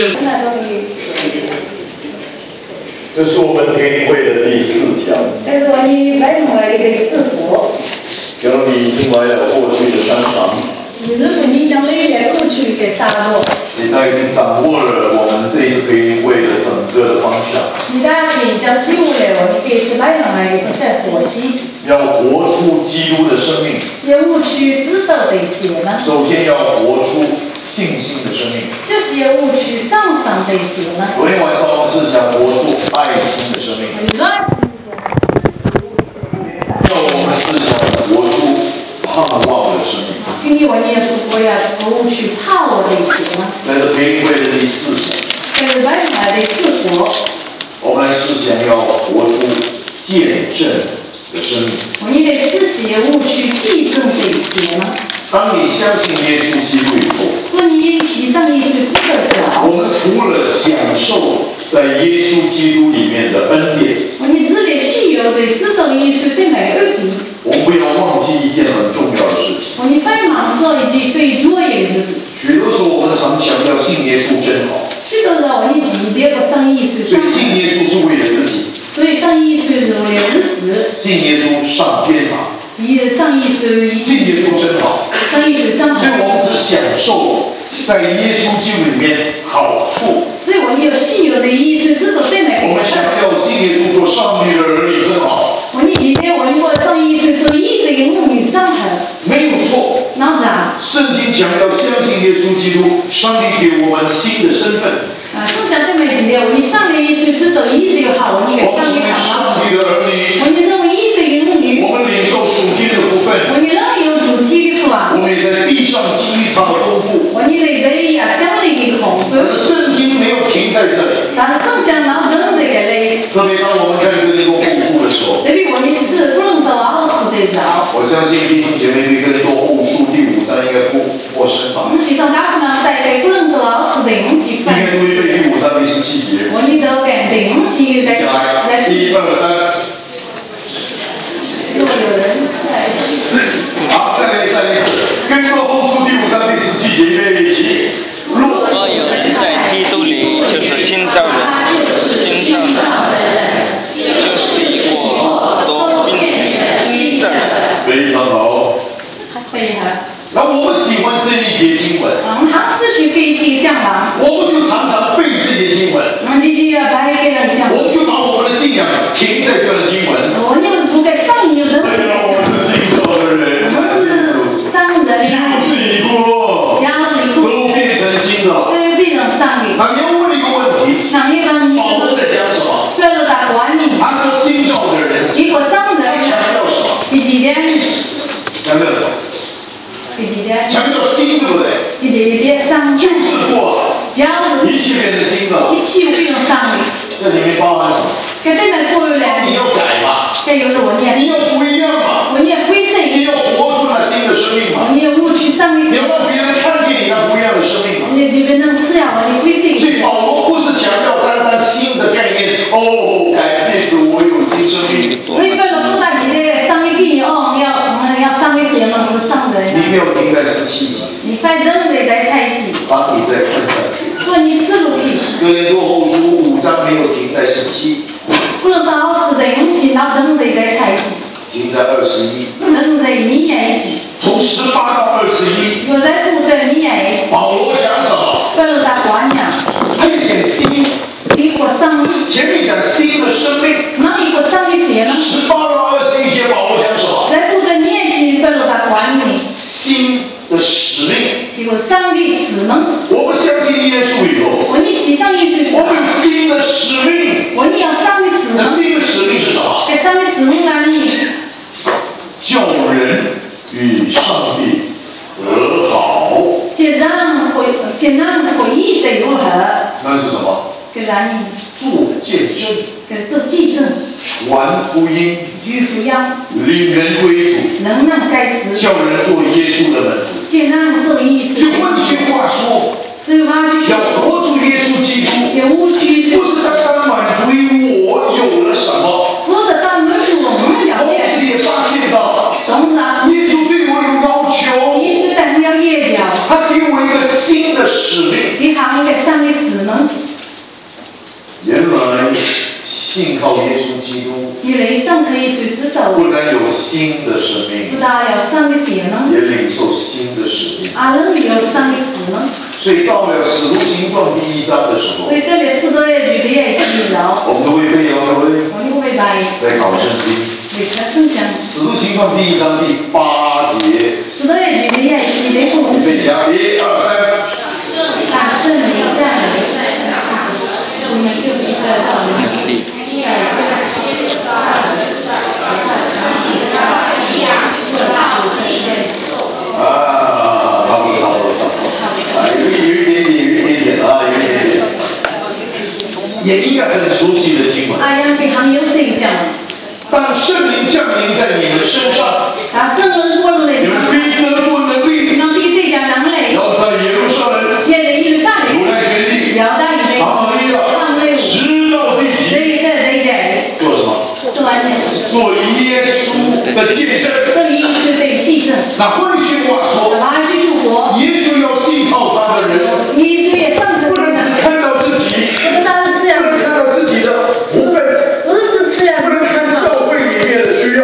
这是我们天会的第4条。假如你听完了过去的3堂，你大概已经掌握了我们这一次天会的整个的方向。要活出基督的生命。首先要活出信心的生命。昨天晚上我们是想活出爱心的生命。要我们是想活出盼望的生命。在这天会的第4条，我们来思想要活出见证的生命。当你相信耶稣基督以后，我们除了享受在耶稣基督里面的恩典，我们不要忘记一件很重要的事情。许多时候我们常强调信耶稣真好，所以信耶稣是为了自己，信耶稣上天堂，信耶稣真好，所以我们只享受在耶稣基督里面好处。我们强调信耶稣做上帝的儿女真好，没有错。圣经强调相信耶稣基督，上帝给我们新的身份。我们成为上帝的儿女，我们领受属天的福分，我们也在地上经历他的丰富。可是圣经没有停在这里，特别当我们看这个后书的时候，我相信弟兄姐妹对跟做后书第5章应该不陌生吧？应该都会背第5章第17节。来，1、2、3。好，再来一次，跟着后书第5章第17节预备起。 若有人在基督里，就是新造人，就是一个多兵新的。 非常好。那我们喜欢这一节经文，我们就常常背这些经文，我们就把我们的信仰停在这的经文。我们是新造的人，就是一个都变成新的。那你要问一个问题，保罗在讲什么？他说新造的人，他强调什么？强调什么？强调新，对不对？就是过，一切变成新的。这里面包含什么？你要改嘛，你要不一样嘛，你要活出那新的生命嘛，你要让别人看见你那不一样的生命嘛。所以保罗不是强调单单新的概念，感谢主，我有新生命。你没有停在17节，当你再看下去，哥林多后书5章没有停在17，停在21，从18到21，保罗讲什么？他也讲新，前面讲新的生命，18到21节保罗讲什么？新的使命。我们相信耶稣以后，我们有新的使命。那新的使命是什么？叫人与上帝和好。那是什么？做见证，传福音，领人归主，叫人做耶稣的门徒。就换句话说，要活出耶稣基督，不是单单满足于我有了什么，同时也发现到耶稣对我有要求，他给我一个新的使命。 信靠耶稣基督， 原來真係去接受， 不但有新的生命， 不但有新嘅事呢， 也領受新的使命。 能有新嘅事呢。 所以到了使徒行傳第1章的時候， 所以這裡使徒嘅預備係記了， 我們都會背哦，各位， 我們會在考聖經。使徒行傳第1章第8節， 使徒嘅預備係記得我們。 再講1、2、3。 大聖靈降臨在那，我們就一個道理。 差不多，有一點點啊，有一點點，也應該很熟悉的經文。 因為很有印象。 當聖靈降臨在你們身上， 聖靈落嚟， 你們必得着能力， 然後在耶路撒冷，猶太全地，撒瑪利亞，直到地極。做什麼？做耶穌的見證。那換句話說，耶穌要信靠他的人，不能只看到自己，不能看到自己的福分，不能看教會裡面的需要，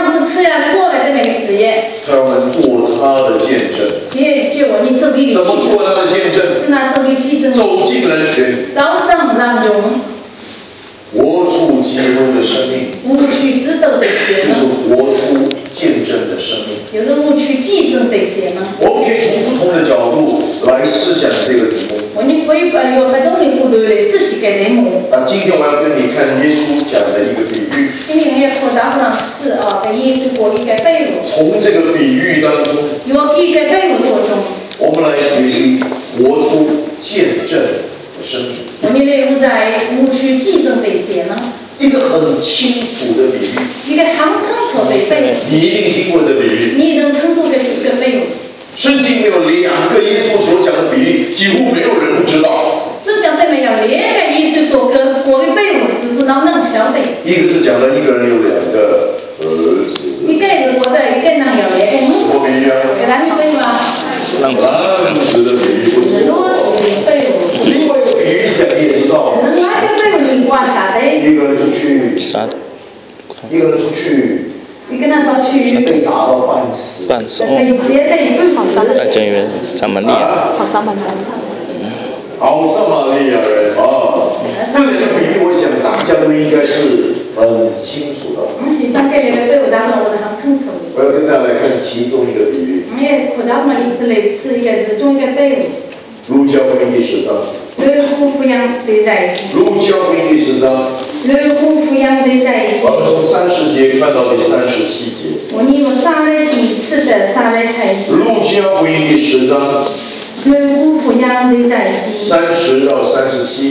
他們做他的見證。怎麼做他的見證？走進人群，活出基督的生命，就是活出見證的生命。我們可以從不同的角度來思想這個題目。今天我要跟你看耶穌講的一個比喻。從這個比喻當中，我們來學習活出見證的生命。一個很清楚的比喻，你一定聽過這比喻。聖經有2個耶穌所講的比喻，幾乎沒有人不知道。一個是講了一個人有2個兒子。什麼比喻啊？浪子的比喻不錯。另外一個比喻講你也知道。一個人出去，被打到半死。 在正原撒瑪利亞。 好撒瑪利亞人啊，這兩個比喻，我想大家都應該是很清楚的。我要跟大家來看其中一個比喻。路加福音第10章。路加福音第10章。我們從30節看到第37節。路加福音第10章。30到37。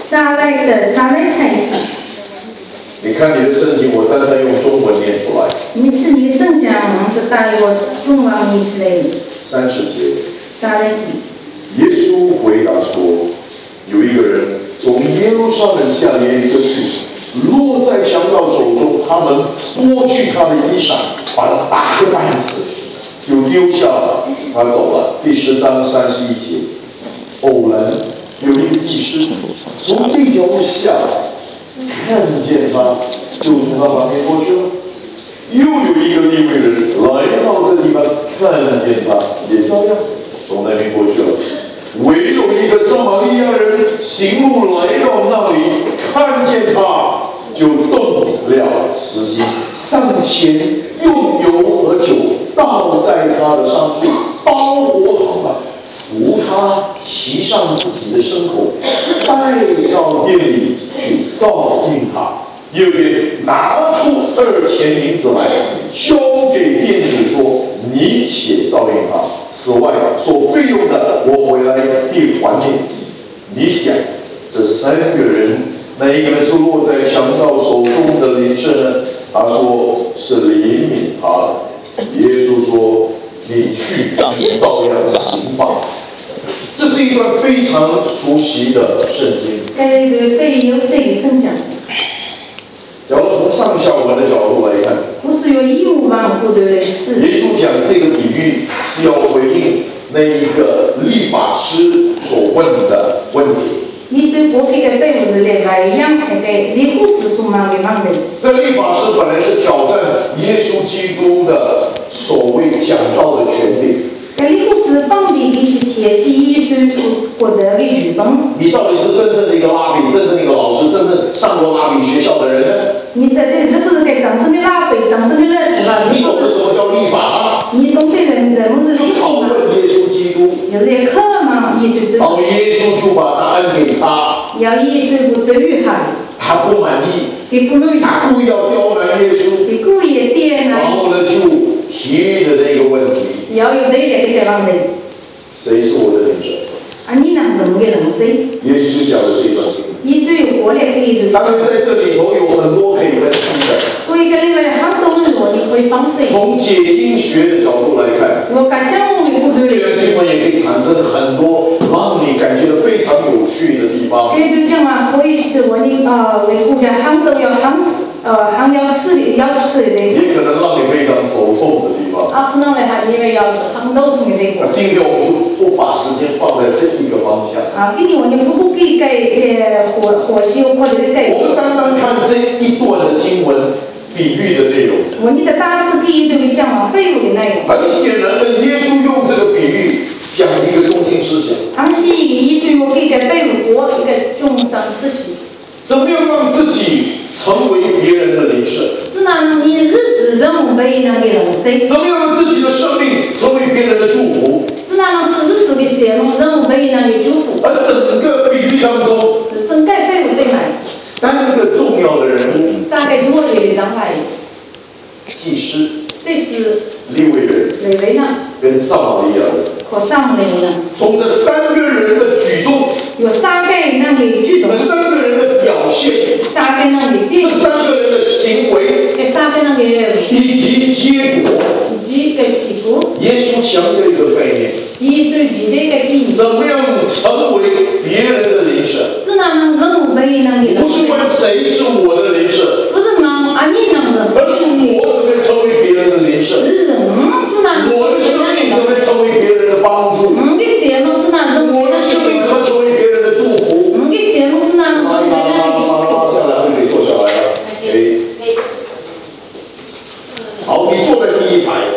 你看你的聖經，我單單用中文念出來。30節。耶穌回答說：有一個人從耶路撒冷下耶利哥去，落在強盜手中，他們剝去他的衣裳，把他打個半死，就丟下了，他走了。第10章31節，偶然有一個祭司從這條路下來，看見他，就從他旁邊過去了。又有一個利未人來到這地方，看見他，也照樣從那邊過去了。唯有一個撒瑪利亞人行路來到那裡，看見他，就動了慈心，上前用油和酒倒在他的上去，包裹好了，扶他騎上自己的牲口，帶到店裡去照應他。第2天拿出2000銀子來，交給店主說：你且照應他。此外所費用的，我回來必還你。你想，這3個人，哪一個人是落在強盜手中的鄰舍呢？他說是憐憫他的。耶穌說：你去照樣行吧。這是一段非常熟悉的聖經。假如從上下文的角度來看，耶穌講這個比喻是要回應那一個律法師所問的問題。 你对过去的被我们的外样那个立户是什么的方面？ 这立法师本来是挑战耶稣基督的所谓讲道的权利。 立户是方面的是铁器耶稣获得的语风。 你到底是真正的一个拉比，真正的一个老师，真正上过拉比学校的人呢？ 你在这是不是给真正的拉比，真正的人是吧？ 你懂得什么叫立法吗？ 你懂得人是讨论耶稣基督。 有些课嘛，耶稣然后耶稣就把答案给他。 要耶稣不得遇害。 他不满意， 他故意要刁难耶稣， 故意刁难。 然后呢，就提着这个问题。 要有这一个问题。 谁是我的领袖？ 你能怎么个人谁？ 耶稣讲的是一段经文。 耶稣有活的可以。 当然在这里头有很多可以分析的。 所以跟那个很多人说，你可以方式。 从解经学的角度来看， 我感觉我们不对。 这段经文也可以产生很多让你感觉非常有趣的地方。 这就讲嘛，可以是我的为国家很重要很要事的要事的。 也可能让你非常头痛的地方。 可能呢还因为要很头痛的地方。 今天我们不把时间放在这一个方向。 今天我们不给火星或者是给。 我们单单看这一段的经文比喻的内容。 我们的大致第一对象嘛，废物的内容。 很显然的，耶稣用这个比喻讲一个中心思想。 他是以对我给个废物国一个中心思想。 怎么样让自己成为别人的邻舍？ 是呢，你日子人物被那个人谁？ 怎么样让自己的生命成为别人的祝福？ 是呢，日子的节目人物被那个祝福。 而整个比喻当中， 整个废物被买。 三个重要的人物。 大概多少的张牌？ 祭司。 这是。 利未人。 利未呢？ 跟撒玛利亚人。 和撒玛利亚人。 从这三个人的举动。 有三个那个举动。 这三个人的表现。 三个那个变。 这三个人的行为。 这三个那个。 以及结果。 以及个结果。 耶稣强调一个概念。 耶稣举这个概念。 怎么样成为别人的邻舍？ 是那人物被那个。 不是问谁是我的邻舍。 不是你能的。 而是我怎么成为别人的邻舍。我的生命怎么成为别人的帮助？我的生命怎么成为别人的祝福？下来就可以坐下来了。好，你坐在第一排。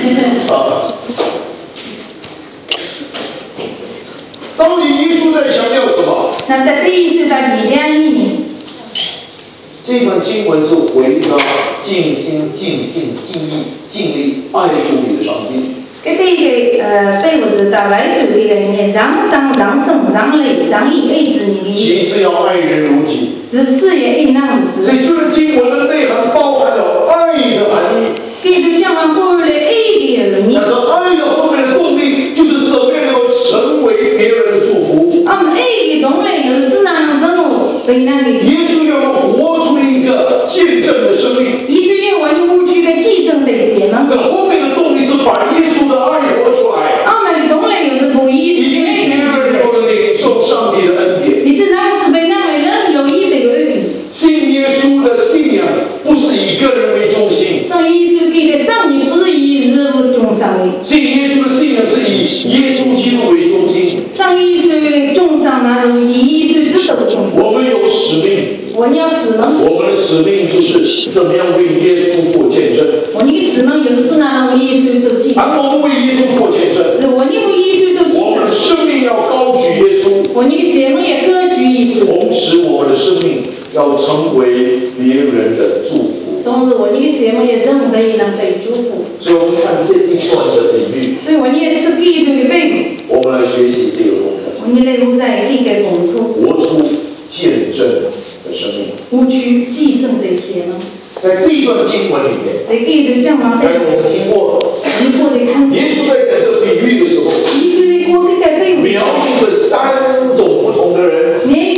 到底耶稣在强调什么？ 那在第一是在几点里？ 这段经文是回答尽心、尽性、尽意、尽力爱主你的上帝。 这个被我知道来主的里面，让生让累让义爱子你。 其次要爱人如己。 是也应当如此。 所以这个经文的内涵包含了爱的含义。 这就讲完后来爱的人。 那个爱的后面的动力就是怎么样能够成为别人的祝福。 爱的动力就是那种被那个。 耶稣要活出一个见证的生命。 耶稣要我们去个见证的节目。 这后面的动力是把耶稣的爱活出来。 的动力就是不一致。 以及别人都能领受上帝的恩典。 你这让是被那个人有意的而已。 信耶稣的信仰不是以个人为中心。 上耶稣给的上帝不是以人为中心的。 信耶稣的信仰是以耶稣基督为中心。 上耶稣为中心呢，以耶稣基督为中心。 我们有使命。 我们要使命。 我们的使命就是怎么样为耶稣做见证。 我们的使命就是呢，为耶稣做见证。 当我们为耶稣做见证。 我们为耶稣做见证。 我们的生命要高举耶稣。 我们的生命也高举耶稣。 同时，我们的生命要成为别人的祝福。 同时，我们的生命也成为人被祝福。 所以，我们看这一段的比喻。 所以，我们也是给这个比喻。 我们来学习这个功课。 我们来录在这个功课。 活出见证的生命。 活出见证的生命。 在这一段经文里面， 在这一段讲完。 刚才我们听过，耶稣在讲这个比喻的时候，描述了三种不同的人，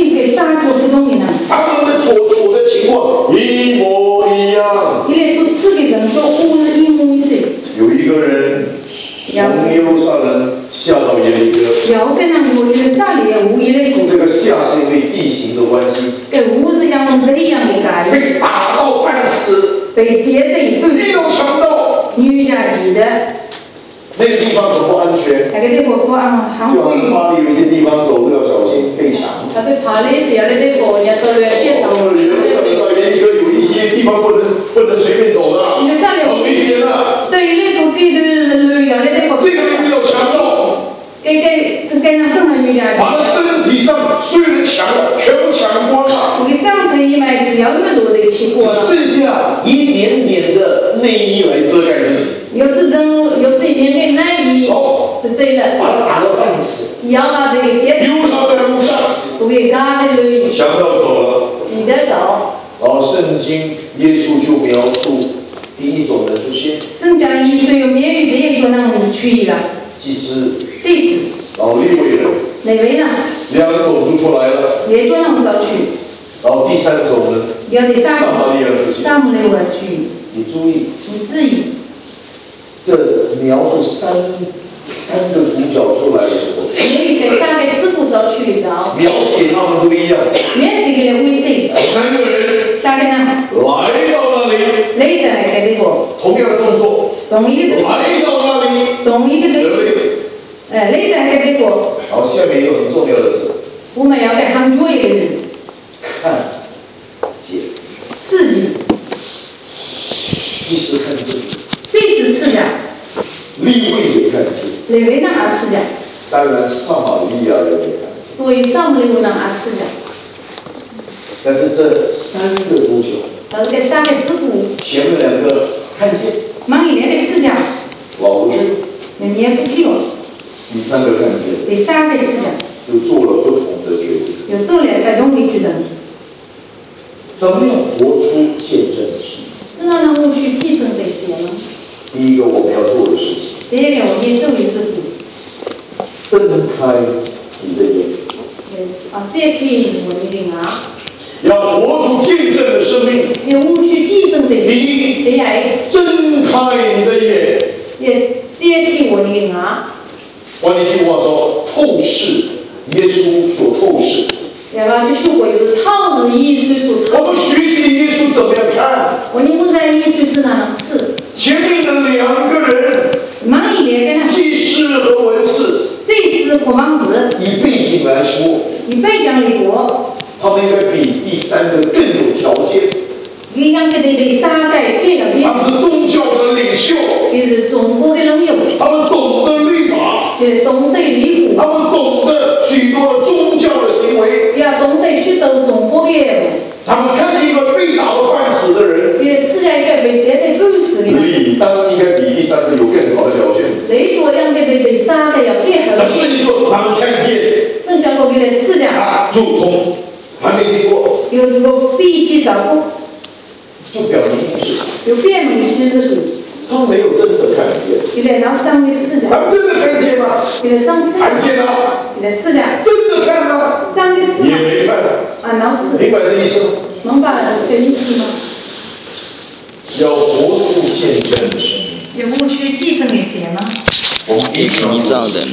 他们的所处的情况一模一样。有一个人从耶路撒冷下到耶利哥，这个下是因为地形的关系，被打到半死，没有强盗， 那个地方很不安全。 那个地方不安， 就好像巴黎有一些地方走路要小心被抢。 他对巴黎这样的地方，人家都要现场。 有一些地方不能随便走的，很危险的。 对，那种地的有的地方。 这个人比较强壮。 跟上这么一点。 把他身体上所有的抢全部抢光了。 你上层一买只要那么多的起锅了。 剩下一点点的内衣来遮盖自己。 有这一点点内衣。是对的。 把他打到半死。 要把这个别。 丢他在路上。 不给他的人。 想要走了。 你的走。 然后圣经耶稣就描述第一种人出现。 圣经里面有免于的一个人去了。 祭司。 祭司。 然后利未人。 利未人。 两种就出来了。 两种人都去。 然后第三种呢？撒玛利亚人出现。 撒玛利亚人去。 你注意。 你注意。 这描述三个主角出来的时候， 你在大概四部走去的时候， 描写他们不一样。 面对的危险。 三个人。 三个人。来到那里。 来到那个地方。 同样的动作。 同一个。 来到那里。 同一个地方。来到那个地方。 好，下面一个很重要的字。 我们要在很重要的人。 看见。 自己。 即使看自己。 即使自己。 利未也看见。 利未人也自己。 当然撒玛利亚人也看见。 所以撒玛利亚人也自己。 但是这三个主角。 但是这三个支部。 前面两个看见。 忙一年的自己。 老不去。 你也不去了。 第三个看见。 第三个自己。 就做了不同的决定。 有做了不同的决定。 怎么样活出见证期？ 是让我去继承这些呢？ 第一个我们要做的事情。 第一个我们做的事情。 睁开你的眼。 揭开我的眼啊！ 要活出见证的生命。 要我去继承这些。 第一，睁开你的眼。 也揭开我的眼啊！ 换一句话说，透视耶稣所透视。 要把这说过就是透视耶稣所透视。 我们学习耶稣怎么样看？ 我们不在耶稣是哪是？ 前面的两个人。 忙一点跟他。 祭司和文士。 祭司和王子。 以背景来说。 以背景来说。 他们应该比第三个更有条件。 你想跟第三个更有条件。 他们是宗教的领袖。 就是中国的领袖。 他们懂得律法。 就是懂得律法。 他们懂得许多宗教的行为。 要懂得许多中国的。 他们看见一个被打得半死的人。 也自然一个被别人狗死的人。 理当应该比第三个有更好的条件。 雷多应该比第三个要更好的。 所以说他们看见。 正像我给他吃的。 如同还没经过。 有这个必须照顾。 就表明一件事。 有变明显的事。 他们没有真的看见。 有点让上面吃的。 他们真的看见吗？ 有点上次。 看见了。 有点吃的。 真的看吗？ 上面吃。 也没看。 脑子。 明白这意思吗？ 明白这意思吗？ 要活出见证的生命。 有我去继承一些吗？ 我们一定要做的。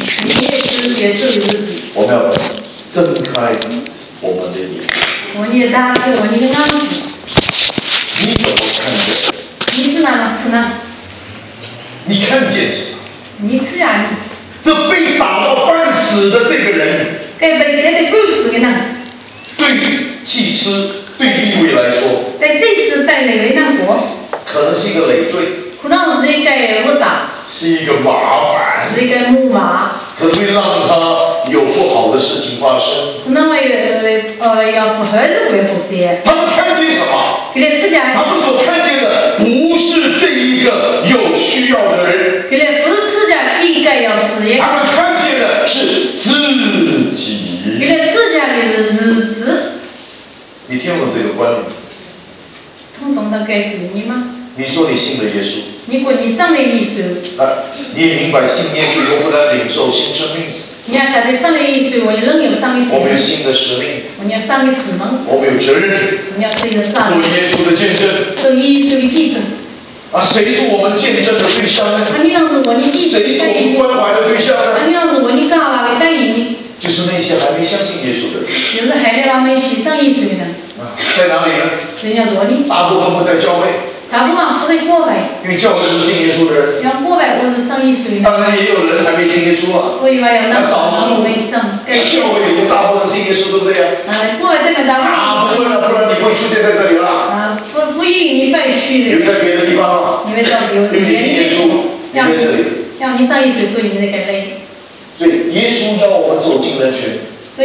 我们要睁开我们的眼。 我也打开我的眼睛。 你怎么看见？ 你是哪是呢？ 你看见什么？ 你是啊你。 这被打到半死的这个人。 该被别的狗死的呢？ 对祭司、对利未来说。 在祭司在利未那国。 可能是一个累赘。 可能是一个复杂。 是一个麻烦。 是一个木马。 可能会让他有不好的事情发生。 可能要不合适会不些。 他们看见什么？ 给他自家。 他们所看见的不是这一个有需要的人。 给他不是自家应该要事业。 他们看见的是自己。 给他自家的日子。 你听懂这个观念？ 听懂的该是你吗？ 你说你信了耶稣。 你说你上了耶稣。 你也明白信耶稣以后不能领受新生命。 你要晓得上了耶稣，我仍有上的。 我们有新的使命。 我们要上的使命。 我们有责任。 我们要这个上。 做耶稣的见证。 做耶稣的见证。 谁是我们见证的对象呢？ 你让是我的谁是我们关怀的对象呢？ 你让是我的干嘛的带领？ 就是那些还没相信耶稣的人。 就是还在他们喜上耶稣的人。 在哪里呢？ 人家哪里？ 大部分不在教会。 因为教会是信耶稣的人。当然也有人还没信耶稣啊。那少数。教会里面大部分信耶稣，对不对呀？大部分了，不然你会出现在这里了。你会在别的地方吗？因为你信耶稣，你在这里。所以耶稣要我们走进人群。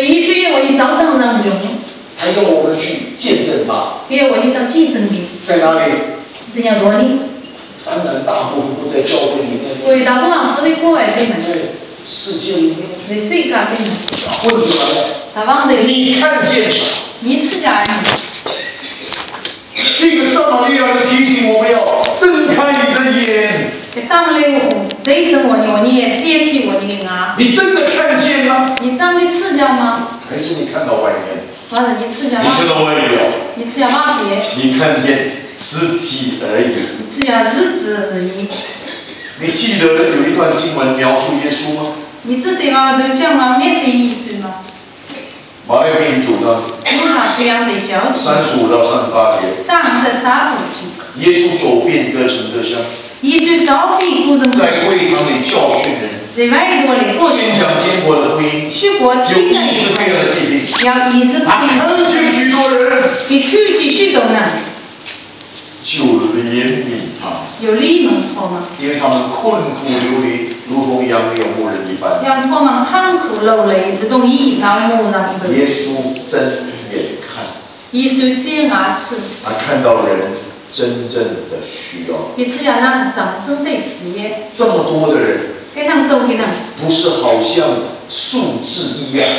还要我们去见证他。在哪里？当然，大部分不在教会里面。对，世界里面。混出来的。你看见什么？这个撒玛利亚人提醒我们要睁开你的眼。你真的看见吗？还是你看到外面？你看到外表？你看见肢体而已。你记得有一段经文描述耶稣吗？马太福音9章35到38节。耶稣走遍各城各乡，在会堂里教训人，宣讲天国的福音，有医治病的疾病，他看见许多人，就怜悯他，因为他们困苦流离，如同羊没有牧人一般。耶稣睁眼看，他看到人真正的需要。这么多的人，不是好像数字一样，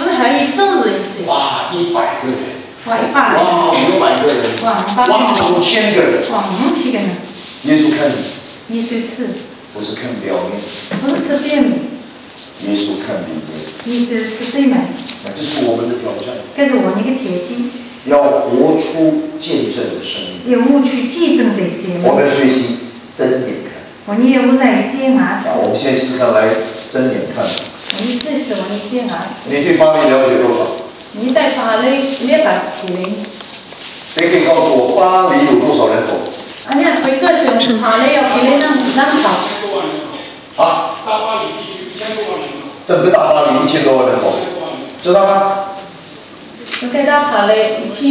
哇，100个人。哇，500个人，哇，5000个人，耶稣看你，不是看表面，耶稣看里面，那这是我们的挑战，要活出见证的生命，我们学习睁眼看，我们现在试看来睁眼看，你对巴黎了解多少？谁可以告诉我巴黎有多少人口？啊？大巴黎地区1000多万人口。整个大巴黎1000多万人口，知道吗？整个法国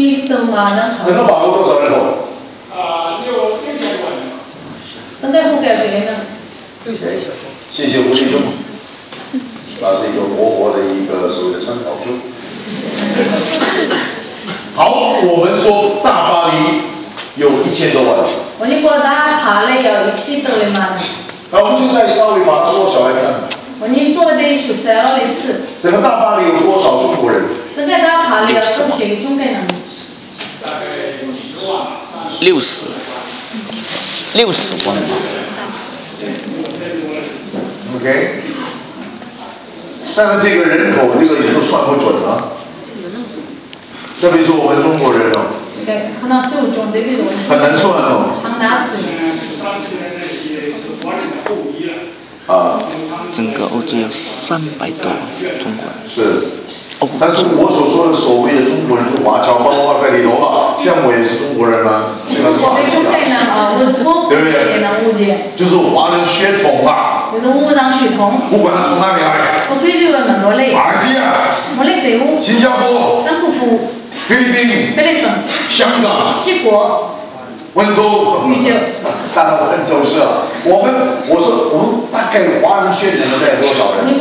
多少人口？6000多万人口。谢谢胡立中，那是一个活泼的一个所谓的参考书。好，我们说大巴黎有1000多万。那我们就再稍微把它缩小来看。整个大巴黎有多少中国人？60万。OK。但是这个人口，这个也都算不准啊。特别是我们中国人哦，很难算哦。啊。 整个欧洲有300多万中国人。 是。但是我所说的所谓的中国人是华侨，包括在里头啊，像我也是中国人啊，这个是马来西亚，对不对？就是华人血统啊。不管他从哪里来，马来西亚、新加坡、菲律宾、香港、温州，当然温州是了。我们大概华人血统的有多少人？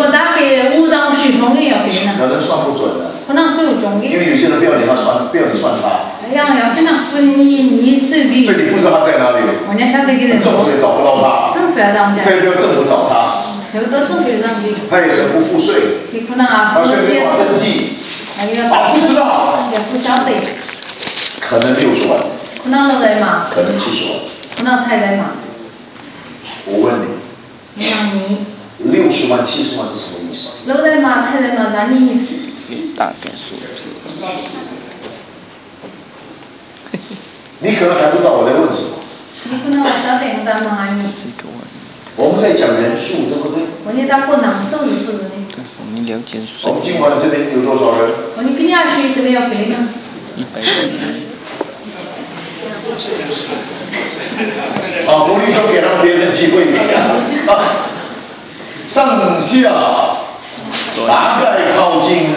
有人算不准的，因为有些人不要你算他。所以你不知道他在哪里，政府也找不到他，可以不要政府找他，他也很不付税，他税没法登记，不知道，可能60万，可能70万，我问你，60万、70万是什么意思？ 大概数字。 你可能还不知道我在问什么。我们在讲人数，对不对？我们今晚这边有多少人？100 人。 位上下大概靠近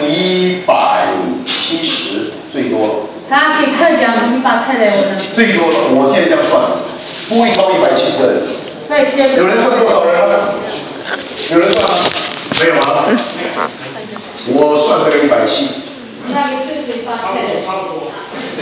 170最多了。 他可以看讲100菜的我呢。 最多了，我现在这样算，不会超170的人。有人算多少人吗？有人算吗？没有吗？我算这个170。 那个最8菜的。 差不多。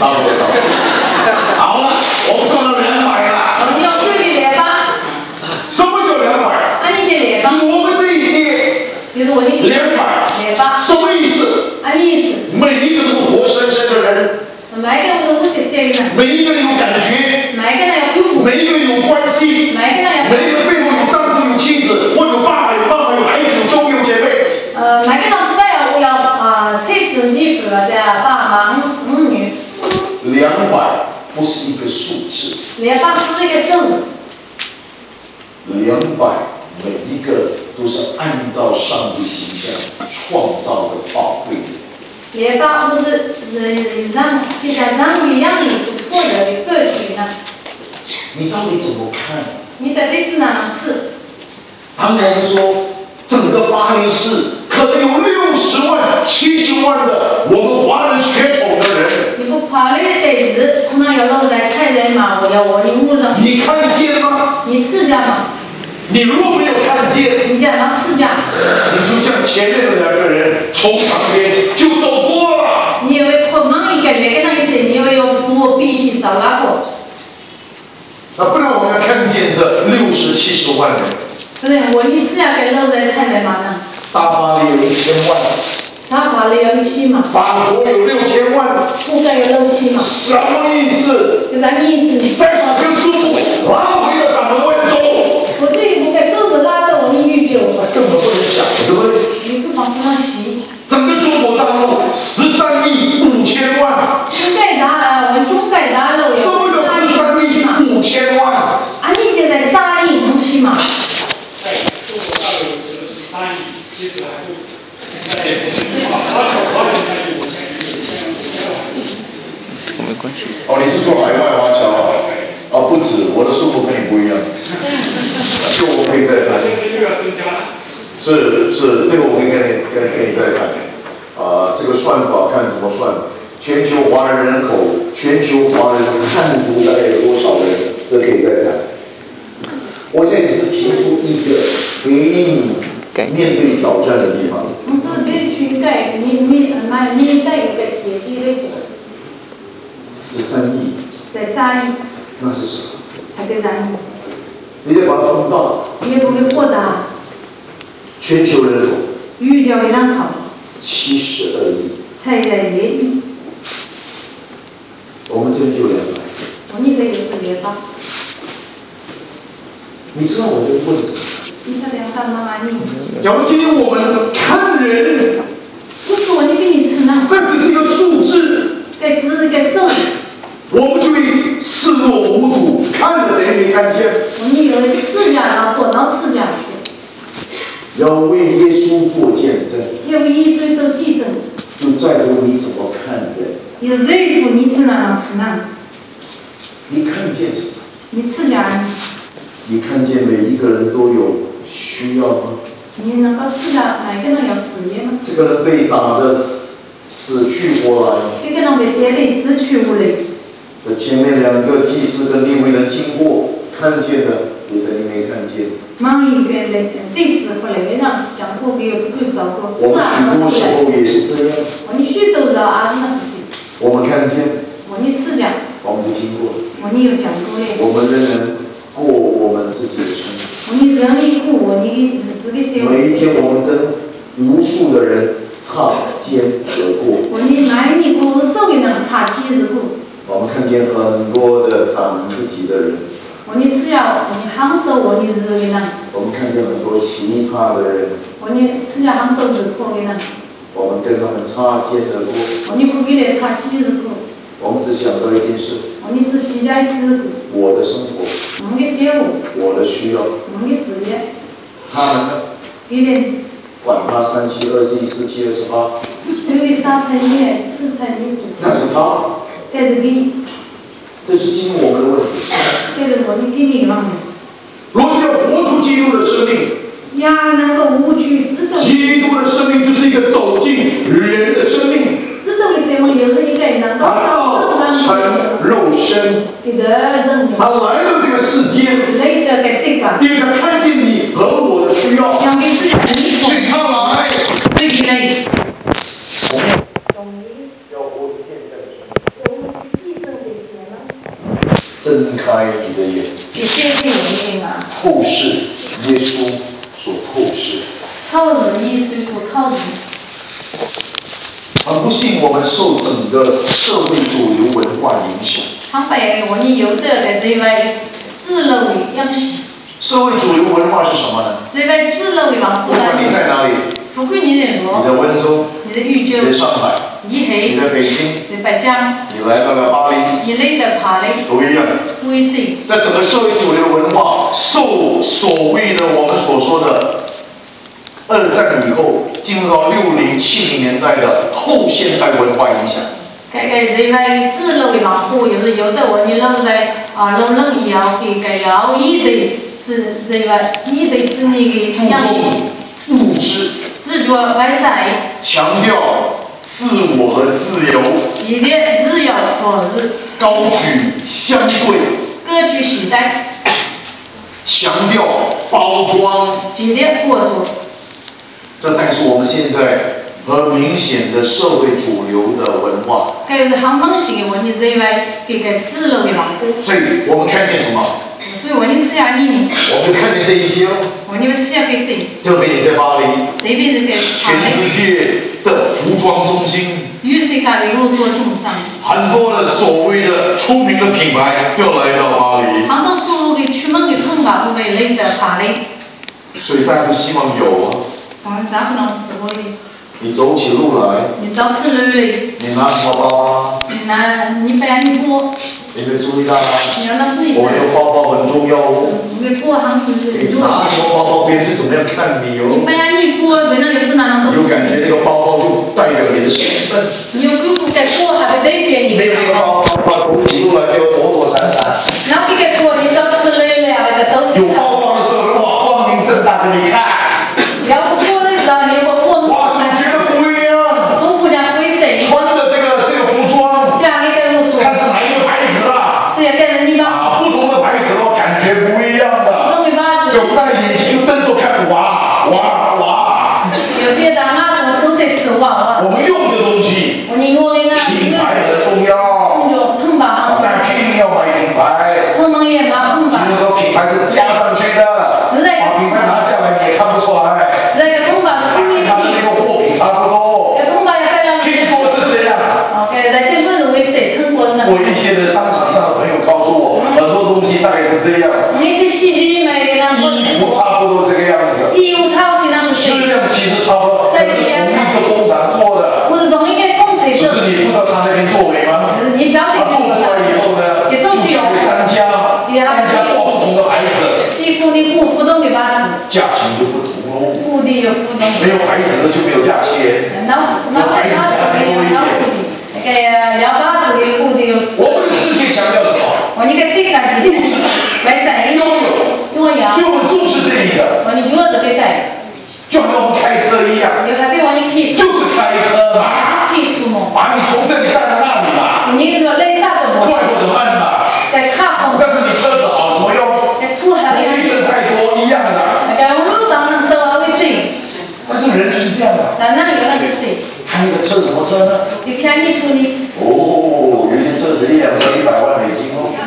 好了，我算到200了。 你要对200。 什么叫200？ 按你这200。 我们这一届。 就是我的。 200。什么意思？ 按意思。 每一个都是活生生的人。 每个人都是这个人。 每一个人有感觉。 每个人有父母。 每一个人有关系。 每个人有。 每一个背后有丈夫有妻子，我有爸爸有妈妈有孩子有兄弟有姐妹。 每个人都要妻子媳妇的爸妈儿女。 200不是一个数字。 200是一个数。 200每一个都是按照上帝形象创造的宝贵的。 200不是就像人一样的错的个体呢。 你到底怎么看？ 你到底是哪次？ 当我们说整个巴黎市可能有60万、70万的我们华人血统的人。 你不考虑的是，他们有落在太人嘛？我要我领悟的。 你看见吗？ 你试驾嘛？ 你如果没有看见， 你讲他试驾。 你就像前面的2个人从旁边就走过了。 你以为可忙一个那个你以为有我必须找哪个？ 那不然我们要看见这60、70万人。 不是，我你试驾给落在太人嘛呢？ 大巴黎有1000万。 他法律有7嘛？ 法国有6000万。 覆盖有7嘛？ 什么意思？ 就咱意思。 再把这个数目拉回到咱们温州。 我这里不该都是拉到我的预计。 根本不能想，对不对？ 你不妨那行。 整个中国大陆13亿5千万。 中概大我们中概大陆有 13亿5千万。 啊，你现在3亿5千嘛？ 中国大陆13亿，其实还不止。 没关系。 哦，你是做海外华侨啊？哦，不止，我的数目跟你不一样。就我可以再谈。是，这个我可以跟你再谈。这个算法看怎么算？全球华人人口，全球华人汉族大概有多少人？这可以再谈。我现在只是提出一个给你面对挑战的地方。 是这群盖，你带一个铁基的 13亿。 在3亿。 那是什么？ 还在3亿。 你得把它放大。 你也不会扩大。 全球人口。 预料非常好。 72亿。 才在2亿。 我们这边就200。 你这个是200。 你知道我就问什么？ 你这200妈妈你。 假如今天我们看人， 不是我给你吃呢。 这只是一个数字。 这只是一个数。 我们就会视若无睹，看着等于没看见。 你以为试驾然后到试驾去。 要为耶稣做见证。 要为耶稣做见证。 就在乎你怎么看人。 有在乎你是哪是哪。 你看见什么？ 你试驾。 你看见每一个人都有需要吗？ 你能够试驾每个人有事业吗？ 这个人被打得死去活来。 这个人被打得死去活来。 这前面2个祭司跟利未人经过，看见的也等于没看见。 忙一个人祭司和利未人讲过给不会找过。 我们许多时候也是这样。 你许多的啊什么事情？ 我们看见。 你试驾。 我们就经过。 你有讲过嘞。 我们仍然过我们自己的生活。 你仍然过你自己的生活。 每一天我们跟无数的人擦肩而过。 你每年过无数的人擦肩而过。 我们看见很多的长自己的人。 你只要你很多你是的人。 我们看见很多奇葩的人。 你只要很多是错的人。 我们跟他们擦肩而过。 你不给他擦肩而过。 我们只想到一件事。 你只想到一件事。 我的生活。 我的业务。 我的需要。 我的事业。 他们呢？ 别人。 管他37、21、47、28。 有的3乘1、4乘1。 那是他。 这是你。 这是今天我们的问题。 这是我们给你的问题。 若是要活出基督的生命， 要能够无惧知道。 基督的生命就是一个走进人的生命。 知道的生命就是一个能够成肉身。他来到这个世间，因为他看见你和我的需要，所以他来。睁开你的眼，透视耶稣所透视。很不幸，我们受整个社会主流文化影响。社会主流文化是什么呢？不管你在哪里，你在温州，你在上海，你在北京，你来到了巴黎，都一样。在整个社会主流文化受所谓的我们所说的二战以后进入到60、70年代的后现代文化影响。强调自我和自由，高举相对，强调包装，这但是我们现在和明显的社会主流的文化。所以我们看见什么？我们看见这一些，特别你在巴黎，全世界的服装中心，很多的所谓的出名的品牌就来到巴黎。所以大家都希望有啊。你走起路来，你拿什么包啊？你没注意到吗？我的包包很重要哦。你拿什么包包，别人是怎么样看你哦？有感觉这个包包就代表你的身份。没有这个包包，走起路来就躲躲闪闪。有包包的时候，哇，光明正大的你看。我们用的东西，品牌很重要，但一定要买品牌。其实说品牌是加上去的，把品牌拿下来你也看不出来，它的那个货品差不多。听说是这样。我一些的商场上的朋友告诉我，很多东西大概是这样。衣服差不多这个样子，质量其实差不多，但是同一个工厂做的。只是你不知道他那边作为吗？他做出来以后呢，就交给商家做不同的牌子，价钱就不同喽。没有牌子的就没有价钱，有牌子价钱多一点。我们的世界强调什么？拥有，所以我们重视这一个。就像我们开车一样，就是开车嘛，把你从这里带到那里嘛，快或者慢嘛。但是你车子好怎么用？红绿灯太多一样的。但是人是这样的。开一个车什么车呢？哦，有些车子1辆车100万美金哦。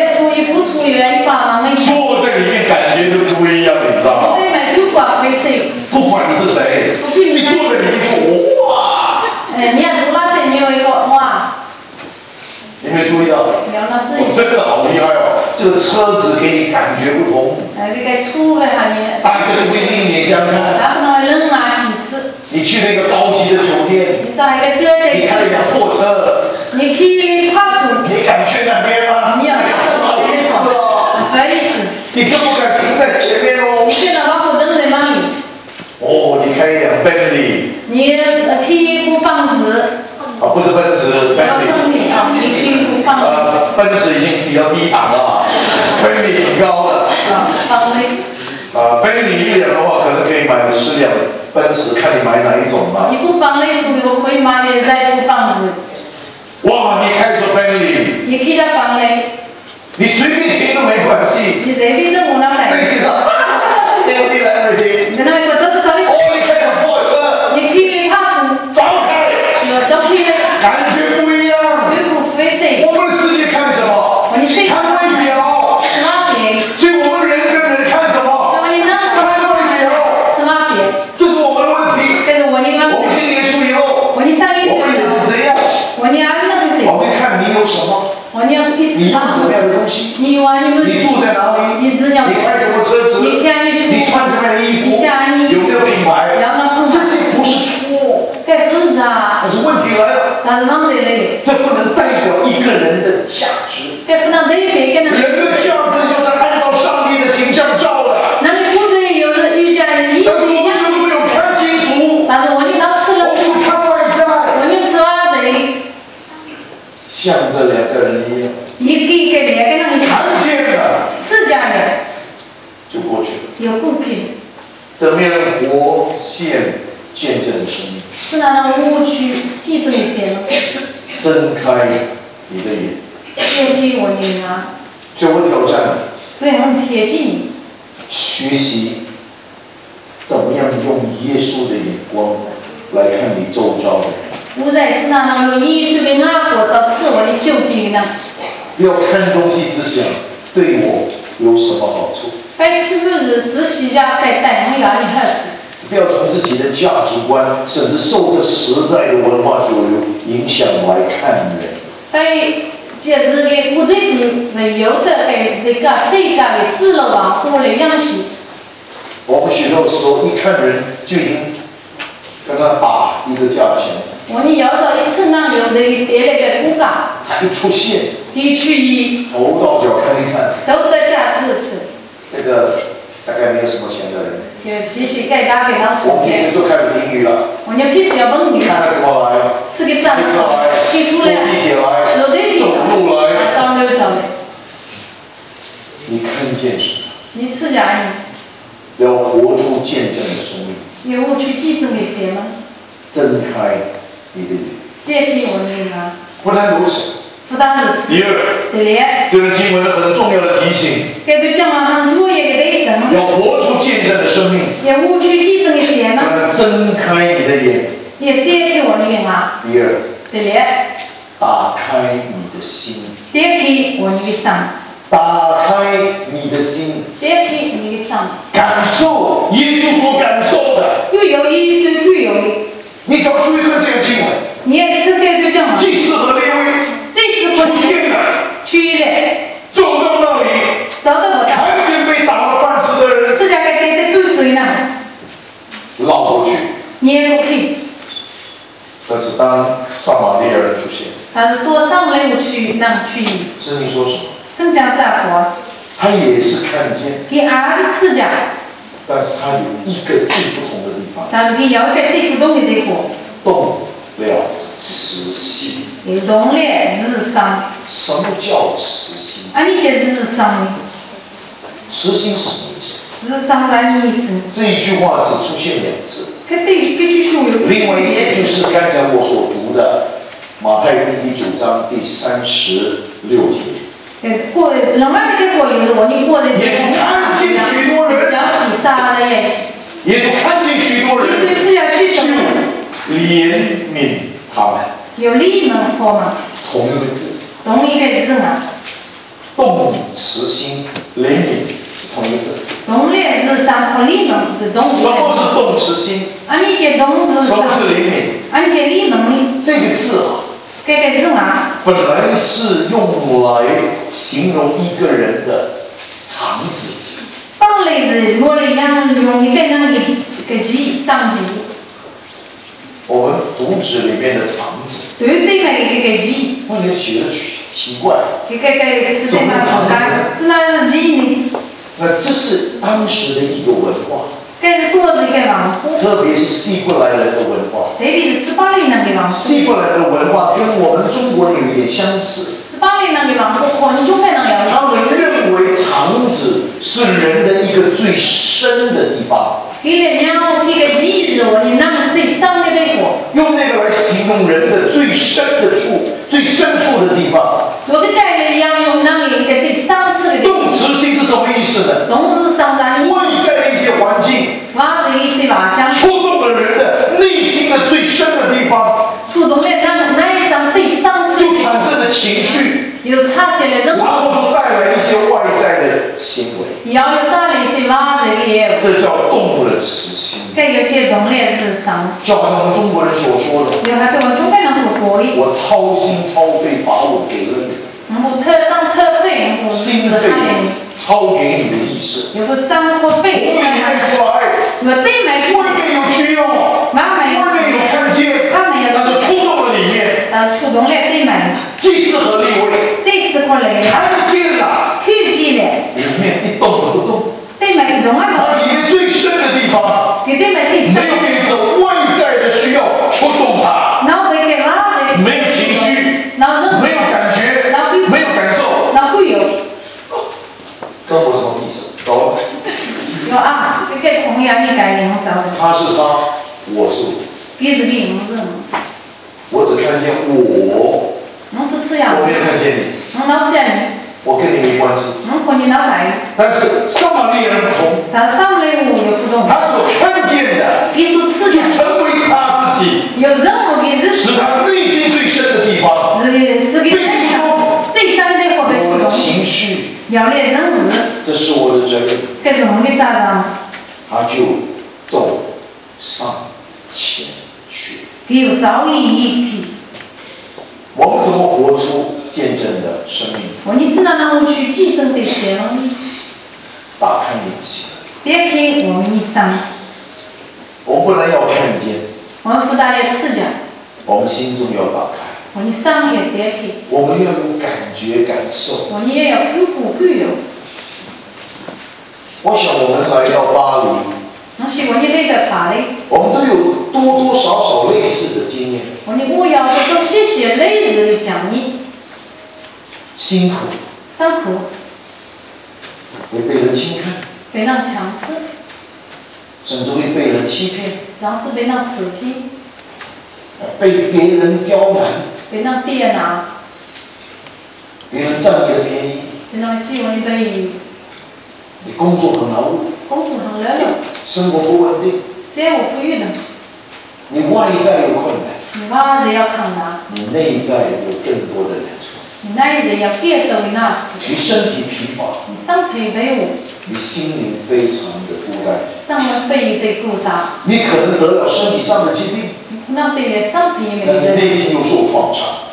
坐在里面感觉都不一样，你知道吗？不管你是谁，你坐在里面哇！你没注意到？我真的好厉害哦！这个车子给你感觉不同。大家都会另眼相看。你去那个高级的酒店，你开一辆破车，你敢去那边吗？你更不敢停在前面哦。哦，你开一辆奔驰。不是奔驰，奔驰已经比较低档了，奔驰挺高了。 Bentley 1辆的话，可能可以买10辆奔驰，看你买哪一种嘛。 你不房内属我可以买的在不房子。 哇，你开着 Bentley。 你开着房内。 你随便停都没关系。 你随便都我拿来。 对的。Bentley everything。 那我这是找你。 哦，你开着 Ford。 你开他是。 早开。 有照片。 感觉不一样。我们的世界看什么？看外表。所以我们人跟人看什么？看外表。这是我们的问题。我们信耶稣以后，我们也是这样。我们看你有什么？你用什么样的东西？你住在哪里？你开什么车子？你穿什么样的衣服？有没有品牌？这些不是错。但是问题来了，这不能代表一个人的价值。人的价值就是按照上帝的形象造的。但是我们有看清楚，我不看外在。像这2个人一样，看见了，就过去了。怎么样活现见证的生命？睁开你的眼。所以我挑战你，学习怎么样用耶稣的眼光来看你周遭的人。不要看东西只想对我有什么好处。不要从自己的价值观，甚至受这时代的文化主流影响来看人。我们许多时候一看人就已经跟他打一个价钱。他一出现，头到脚看一看，这个大概没有什么钱的人。我们今天就开始淋雨了，看他怎么来，坐地铁来，走路来。你看见什么？要活出见证的生命。睁开你的眼。不但如此。第二，这个经文很重要的提醒，要活出见证的生命。睁开你的眼。第二，打开你的心。打开你的心，感受耶稣所感受的。你找出一个这个经文，既适合列位，出现了，走到那里，看见被打了半死的人，绕过去。但是当撒玛利亚人出现，圣经说什么？他也是看见，但是他有一个最不同的地方，动了慈心。什么叫慈心？慈心是什么意思？这一句话只出现2次，另外一次就是刚才我所读的马太福音第9章第36节。也看见许多人，也就看见许多人，就怜悯他们。同一个字。动慈心，怜悯同一个字。什么是动慈心？什么是怜悯？这个字本来是用来形容一个人的肠子。我们主旨里面的肠子。那你写的奇怪。那这是当时的一个文化。特别是希伯来人的文化。希伯来人的文化跟我们中国人有点相似。他们认为肠子是人的一个最深的地方。用那个来形容人的最深的处、最深处的地方。动词性是什么意思呢？外在的一些环境，触动了人的内心的最深的地方，就产生了情绪，然后就带来一些外在的行为。这叫动了慈心。就好像我们中国人所说的，我掏心掏肺把我给了你。心肺掏给你的意思，我为你爱出来，外面有需要，外面有看见，但是触动了里面，既是合利位，看见了，里面一动都不动，它里面最深的地方，没有给着外在的需要触动它，没有情绪，没有感觉，没有感受。跟我什么意思？懂了？他是他，我是我。我只看见我，我没有看见你。我跟你没关系。但是撒玛利亚人不同，他所看见的，就成为他自己，使他内心最深的地方被触动。我的情绪，这是我的责任，他就走上前去。我们怎么活出见证的生命？打开眼睛，我们不能要看见，我们心中要打开。我们要有感觉感受。我想我们来到巴黎，我们都有多多少少类似的经验。辛苦，会被人轻看，甚至会被人欺骗，被别人刁难，别人占你的便宜，你工作很劳碌，生活不稳定，你外在有困难，你内在有更多的难处，你身体疲乏，你心灵非常的孤单，你可能得了身体上的疾病，但你内心又受创伤。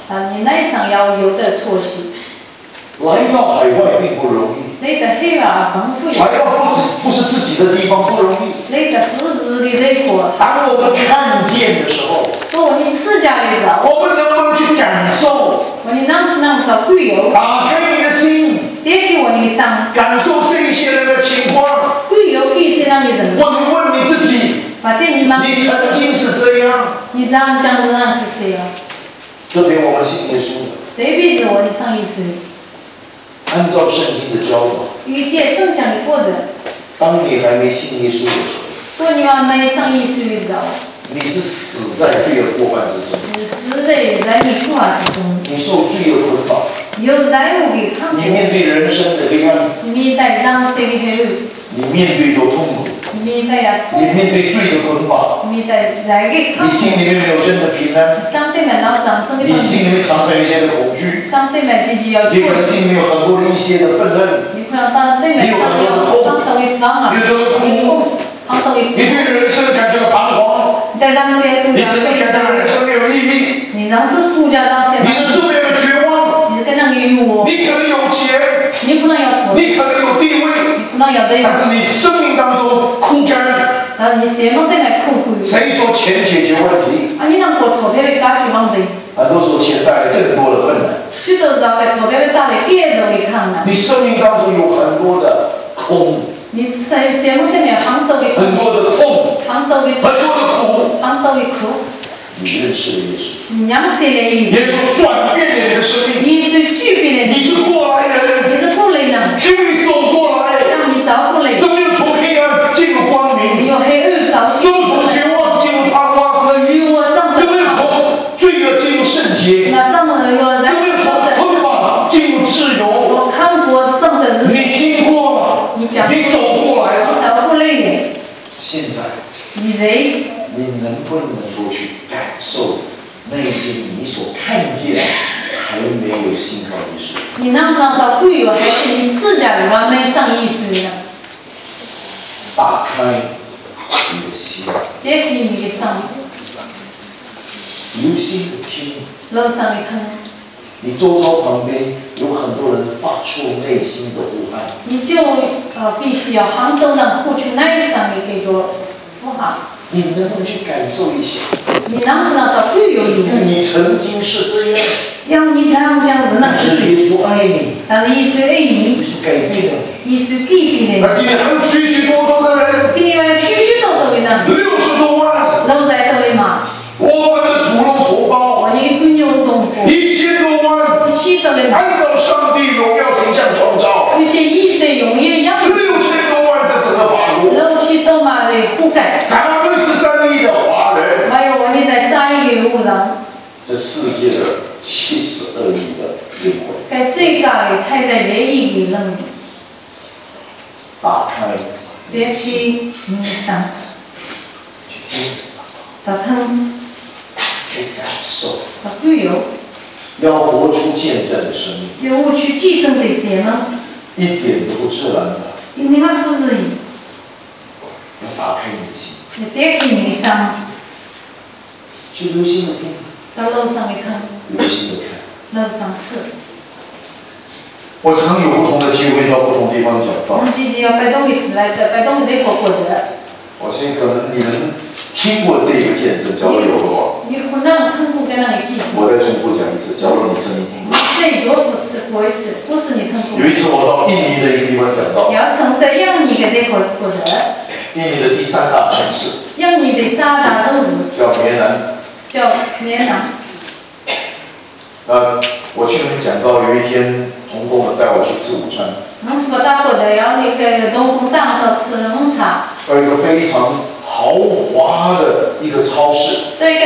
来到海外并不容易，来到不是自己的地方不容易。当我们看见的时候，我们能不能去感受？打开你的心，感受这一些人的情况。我们问你自己，你曾经是这样？这边我们信耶稣的，按照圣经的教导，当你还没信耶稣的时候，你是死在罪恶过犯之中，你受罪恶捆绑，你面对人生的黑暗，你面对多痛苦，你面对罪的捆绑，你心里面没有真的平安，你心里面藏着一些的恐惧，你可能心里面有很多的一些的愤恨，你有很多的痛，你有很多的苦，你对人生感觉到彷徨，你曾经感到人生没有意义，你是住没有绝望，你可能有钱，你可能有地位，但是你生命当中枯干。谁说钱解决问题？很多时候钱带来更多的困难。你生命当中有很多的空，很多的痛，很多的苦。你认识了耶稣，耶稣转变了你的生命，你是过来人，去走过来， 你能不能够去感受那些你所看见还没有信靠的事？ 你能不能到会有还是你自家的完美上意思呢？ 打开你的心， 也许你的上留心的听， 楼上的看。 你周遭旁边有很多人发出内心的呼喊， 你就必须要杭州人呼出内上的这个呼喊。 你能不能去感受一下？ 你能不能到会有意思？ 你曾经是这样， 让你这样子呢？ 但是耶稣爱你， 但是耶稣爱你， 耶稣改变了你， 耶稣改变了那今天还有许许多多的人， 今天有许许多多的人 60多万， 都在这里嘛。 我们的土龙同胞， 我一个牛同胞 1000多万，按照上帝荣耀形象创造 ，1亿的永远样 ，6000多万在整个法国 ，60多万的覆盖 ，83亿的华人， 还有我们在3亿的人， 这世界的72亿的灵魂， 在世界里才在2亿的人， 打开， 这是你上， 去听， 到听， 去感受， 到会有， 要活出见证的生命， 有我去继承这些吗？ 一点都不自然的， 你们不是要打开你的心， 你点开你的上， 去留心的听， 到楼上的看， 留心的看， 楼上吃。 我常有不同的机会到不同地方讲道。 我们自己要摆东西来的，摆东西得活着。 我相信可能你们听过这个见证，假如有的话， 你不能通过跟那里记。 我再重复讲一次，假如你真的听过。 这就是过一次，不是你通过。 有一次我到印尼的一个地方讲道。 要从这样你给这活着。 印尼的第3大城市。 印尼的3大城市。 叫棉兰。 叫棉兰。 我去那边讲到，有一天童工们带我去吃午餐。 我是不大过的，要那个童工上头吃午餐。 到一个非常豪华的一个超市，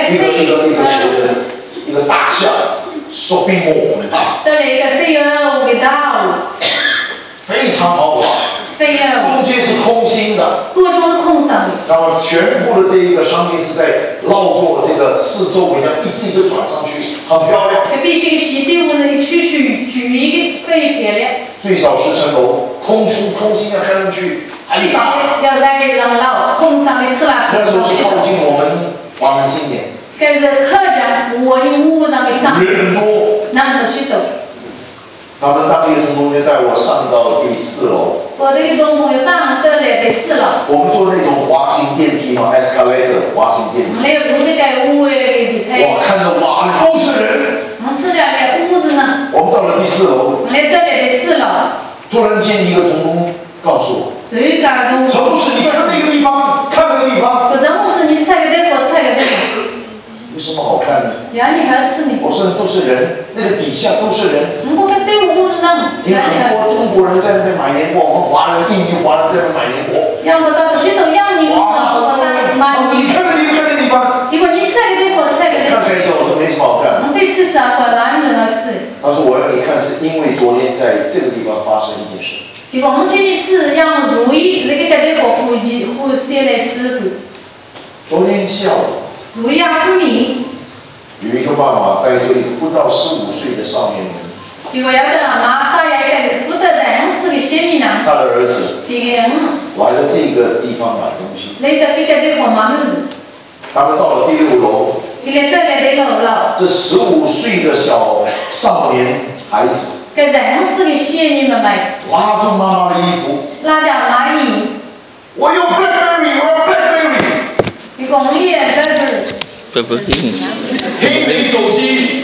一个大厦，shopping mall 很大。 这里一个非常伟大， 非常豪华。中间是空心的， 多种是空的。 然后全部的这一个商店是在绕过这个四周围，一次一个转上去，很漂亮。 必须洗地屋的取一个非漂亮。 最少10层楼，空心要看上去很大。 要在热闹，空上的吃了。 那时候是靠近我们华南新年。 这是客人，我的屋上的上。 人多。 那是去走。 他们当地的同学带我上到第4楼。 我这个同学上这里第4楼。 我们坐那种滑行电梯嘛 ，escalator 滑行电梯。 没有用这个屋的。 我看着哇，都是人。 我们自家的屋子呢？ 我们到了第4楼。 我们这里第4楼。 突然间，一个同工告诉我。 对干工。 陈牧师，你看那个地方，看那个地方。 陈牧师，你猜个对，我猜个对。 有什么好看的？ 呀，你还是你。 我说都是人，那个底下都是人。 我跟队伍不是呢。 因为很多中国人在那边买年货，我们华人、印尼华人在那边买年货。 要么到去走样你，我在买。 你看那地方。 结果你猜个对，我猜个对。 看起来我说没什么好看。 这次啥？我哪有人吃？ 他说我让你看，是因为昨天在这个地方发生一件事。 结果我们这一次让如意那个在这个呼吸来事故。 昨天下午。 如意不明。 有一个爸爸带着一个不到15岁的少年人。 结果要在妈带一个不得人是个小女人。 他的儿子。来了这个地方买东西。 来到这个地方买东西。 他们到了第6楼。这15岁的小少年孩子。 给人是个小女人买。 拉住妈妈的衣服。 拉着妈衣。 我有 BlackBerry， 我有 BlackBerry。 一共也在这。 黑莓手机。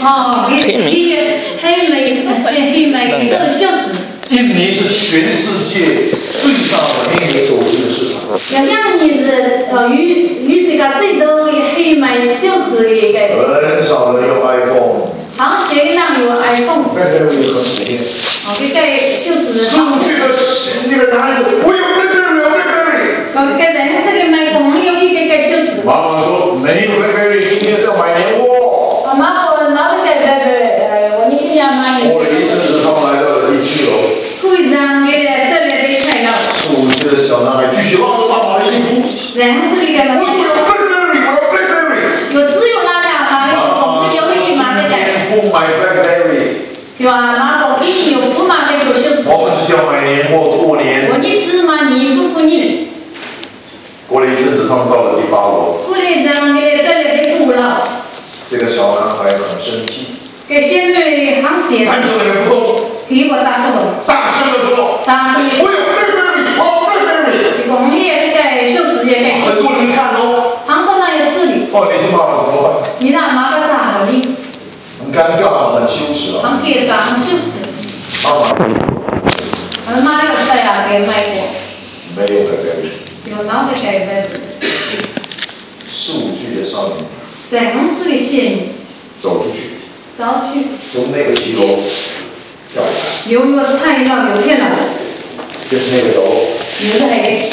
黑莓的相纸。 印尼是全世界最大的黑莓手机的市场。 印尼是与这个最多的黑莓相纸一个。 很少人用 iPhone。 好些人用 iPhone。 BlackBerry 很普遍。 这个就是出去的那个男孩子，我有 BlackBerry。 给人这个买东西有一个相纸。 妈妈说没有 BlackBerry， 今天是要买年货。 妈说哪个我你这样买。 过了一阵子，他们来到了第7楼。 会让给这里的菜肴。 15岁的小男孩继续拉着爸爸的衣服。 然后是你的吗？ 我有 BlackBerry， 我有 BlackBerry。 有只有那俩嘛，我是有你嘛的。 不买 BlackBerry。 对吧？那我给你有不嘛的就是。 我们是要买年货过年。 我一直嘛年不过年。 过了一阵子，他们到了第8楼。 过了一阵子，在那里堵了。这个小男孩很生气。 给现在行业。 他就在不动。 给我打不动。 大声的说。 大声的。 我有 BlackBerry， 我有 BlackBerry。 工业在秀子也。 很多人看哦。 杭州那有势力。 哦，你是妈妈怎么办？ 你让妈妈打了你。 很尴尬，很羞耻啊。 很尴尬，很羞耻。 妈妈。 妈那个在啊，给买过。 没有 BlackBerry。 有脑袋改的。 15岁的少年。 在公司里写你。 走出去。 走去。 从那个1楼跳下来。 有一个菜要有骗了。 就是那个楼。 有的黑。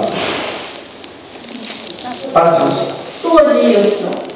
当场死。 多急有死。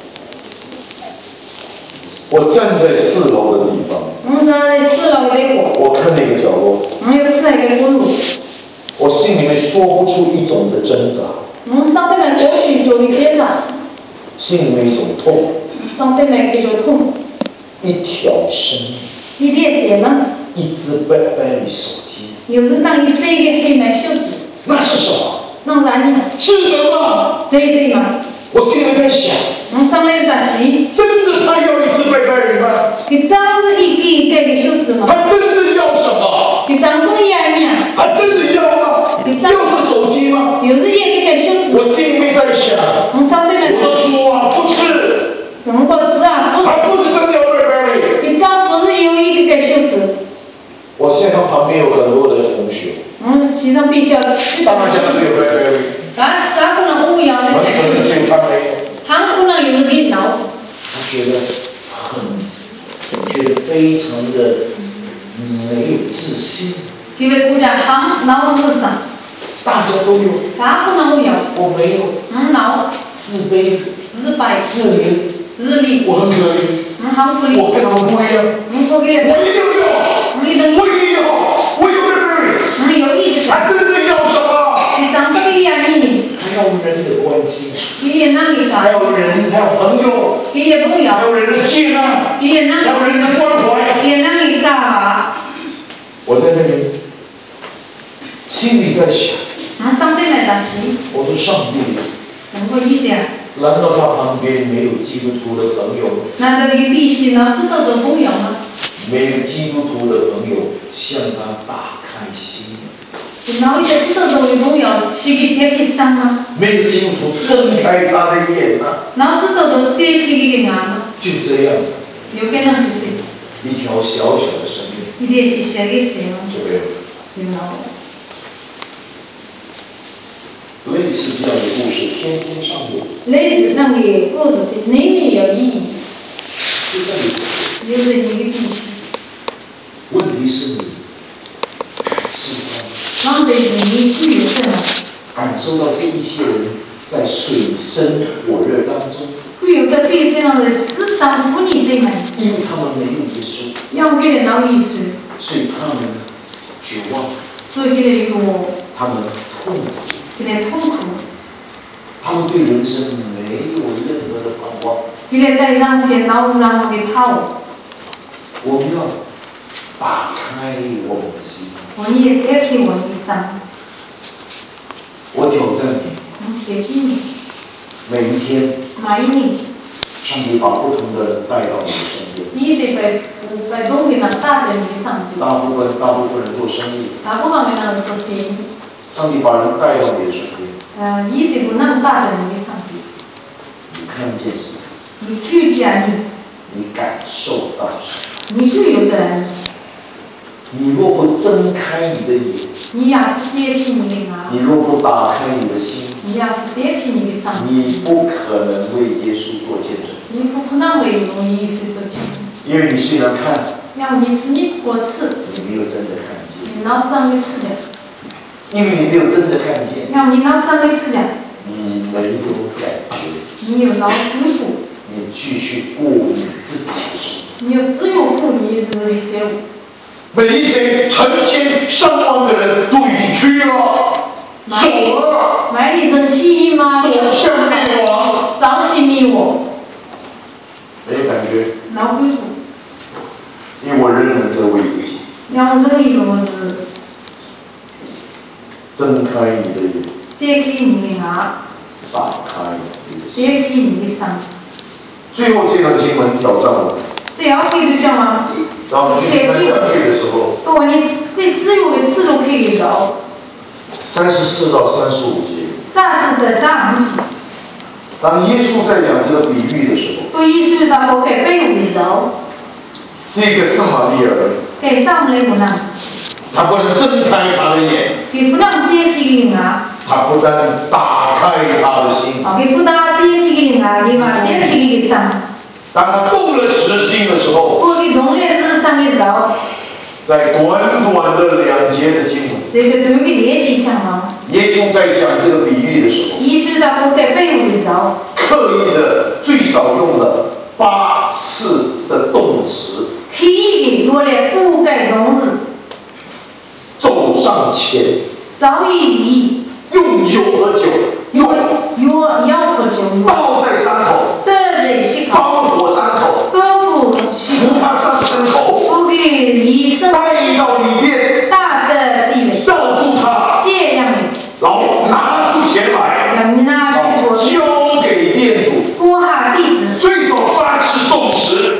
我站在4楼的地方。 我在4楼的过。 我看那个角落。 我有4个过路。 我心里面说不出一种的挣扎。 上对面过去就一边上。 心里面一种痛。 上对面就痛。 一条生命。 一点血吗？ 一只BlackBerry手机。 有人让你谁给谁买袖子？ 那是什么？ 弄啥呢？ 是人吗？ 对吗？ 我心里在想。 上来咋洗？ 真的他要一只BlackBerry吗？ 你张子一给袖子吗？ 他真的要什么？ 你张子眼呢？ 他真的要吗？要是手机吗？ 有人也给袖子。 我心里面在想。 上对面。 我说啊，不是。 怎么不是啊？ 他不是真的要BlackBerry。 你张不是有一个袖子？ 我现场旁边有很多的同学。 其中必须要。 当然讲是有BlackBerry。 咱不能误养的。 很可能是有他没有。 他不能有电脑。 他觉得非常的没有自信。 因为国家行脑子上。 大家都有。 他不能误养。 我没有。 脑。 自卑。 自卑。 自怜。 自怜。 我很可怜。 很可怜。 我跟他们不一样。 我一定要。 我一定要。我有BlackBerry。 有意思。 他真的要什么？ 你长这个样子。 还要人的关心。 还有人，还有朋友。还有人的接纳。还有人的关怀。我在那里，心里在想。我说上帝。难道他旁边没有基督徒的朋友？没有基督徒的朋友向他打开心。没有基督徒睁开他的眼啊。就这样。一条小小的生命。就没有。类似这样的故事，天天上演。 类似这样的故事，里面有意义。有人一个东西。 问题是你是否感受到这一些人在水深火热当中？ 有的对这样的是伤不你这门。 因为他们没有耶稣。 要给人闹意思。 所以他们绝望。 所以给人他们痛苦。 给人痛苦。 他们对人生没有任何的盼望。 给人在让电脑让给跑。 我们要打开我们的心。 我也开辟我的心。 我挑战你。 贴近你。 每一天。上帝把不同的人带到你的身边。 你得被东北人带在你上边。 大部分人做生意。 大部分人做生意。 上帝把人带到你的身边。 你得不能带在你上边。 你看见什么？ 你去见你。 你感受到什么？你是有的人。 你若不睁开你的眼， 你要是接近你的眼， 你若不打开你的心， 你要是接近你的上帝， 你不可能为耶稣做见证。 你不可能为耶稣做见证。 因为你虽然看， 要你是你过次， 你没有真的看见。 你脑上没吃的。 因为你没有真的看见。 要你脑上没吃的。 你没有感觉。 你有脑舒服。 你继续过你自己的生活。 你只有过你自己的生活。 每一天成千上万的人都已经去了。 走了， 买你生气吗？ 走向灭亡， 早醒灭我。 没有感觉。 老鬼说。 因为我认了这位主席。 要认一个是。 睁开你的眼。 揭开你的眼。 打开你的心。 揭开你的心。 最后这段经文挑战我们。 对啊，可以就讲嘛。 当我们去看下去的时候。 哦，你对自由的次数可以聊。 34到35节。 34节。 当耶稣在讲这个比喻的时候。 对耶稣在说给被误的时候。 这个圣玛利亚人。 给上来不能。 他不能睁开他的眼。 给不能揭开眼啊。 他不但打开他的心。 给不但揭开眼啊，给嘛揭开眼上。 当他动了实心的时候。 我给动了实上的时候。 在短短的2节的经文。 这个对个业绩讲吗？ 耶稣在讲这个比喻的时候。 耶稣在说给被误的时候。 刻意的最少用了8次的动词。 刻意用了覆盖动词。 走上前。 早已。 用酒和酒。 药和酒。 倒在伤口。 倒在伤口。 包裹伤口。扶他上身口。 扶给医生。 带到里面。 大的地位。 罩住他。 这样的。 然后拿出钱来。交给店主。 拨下地址。 最少3次动词。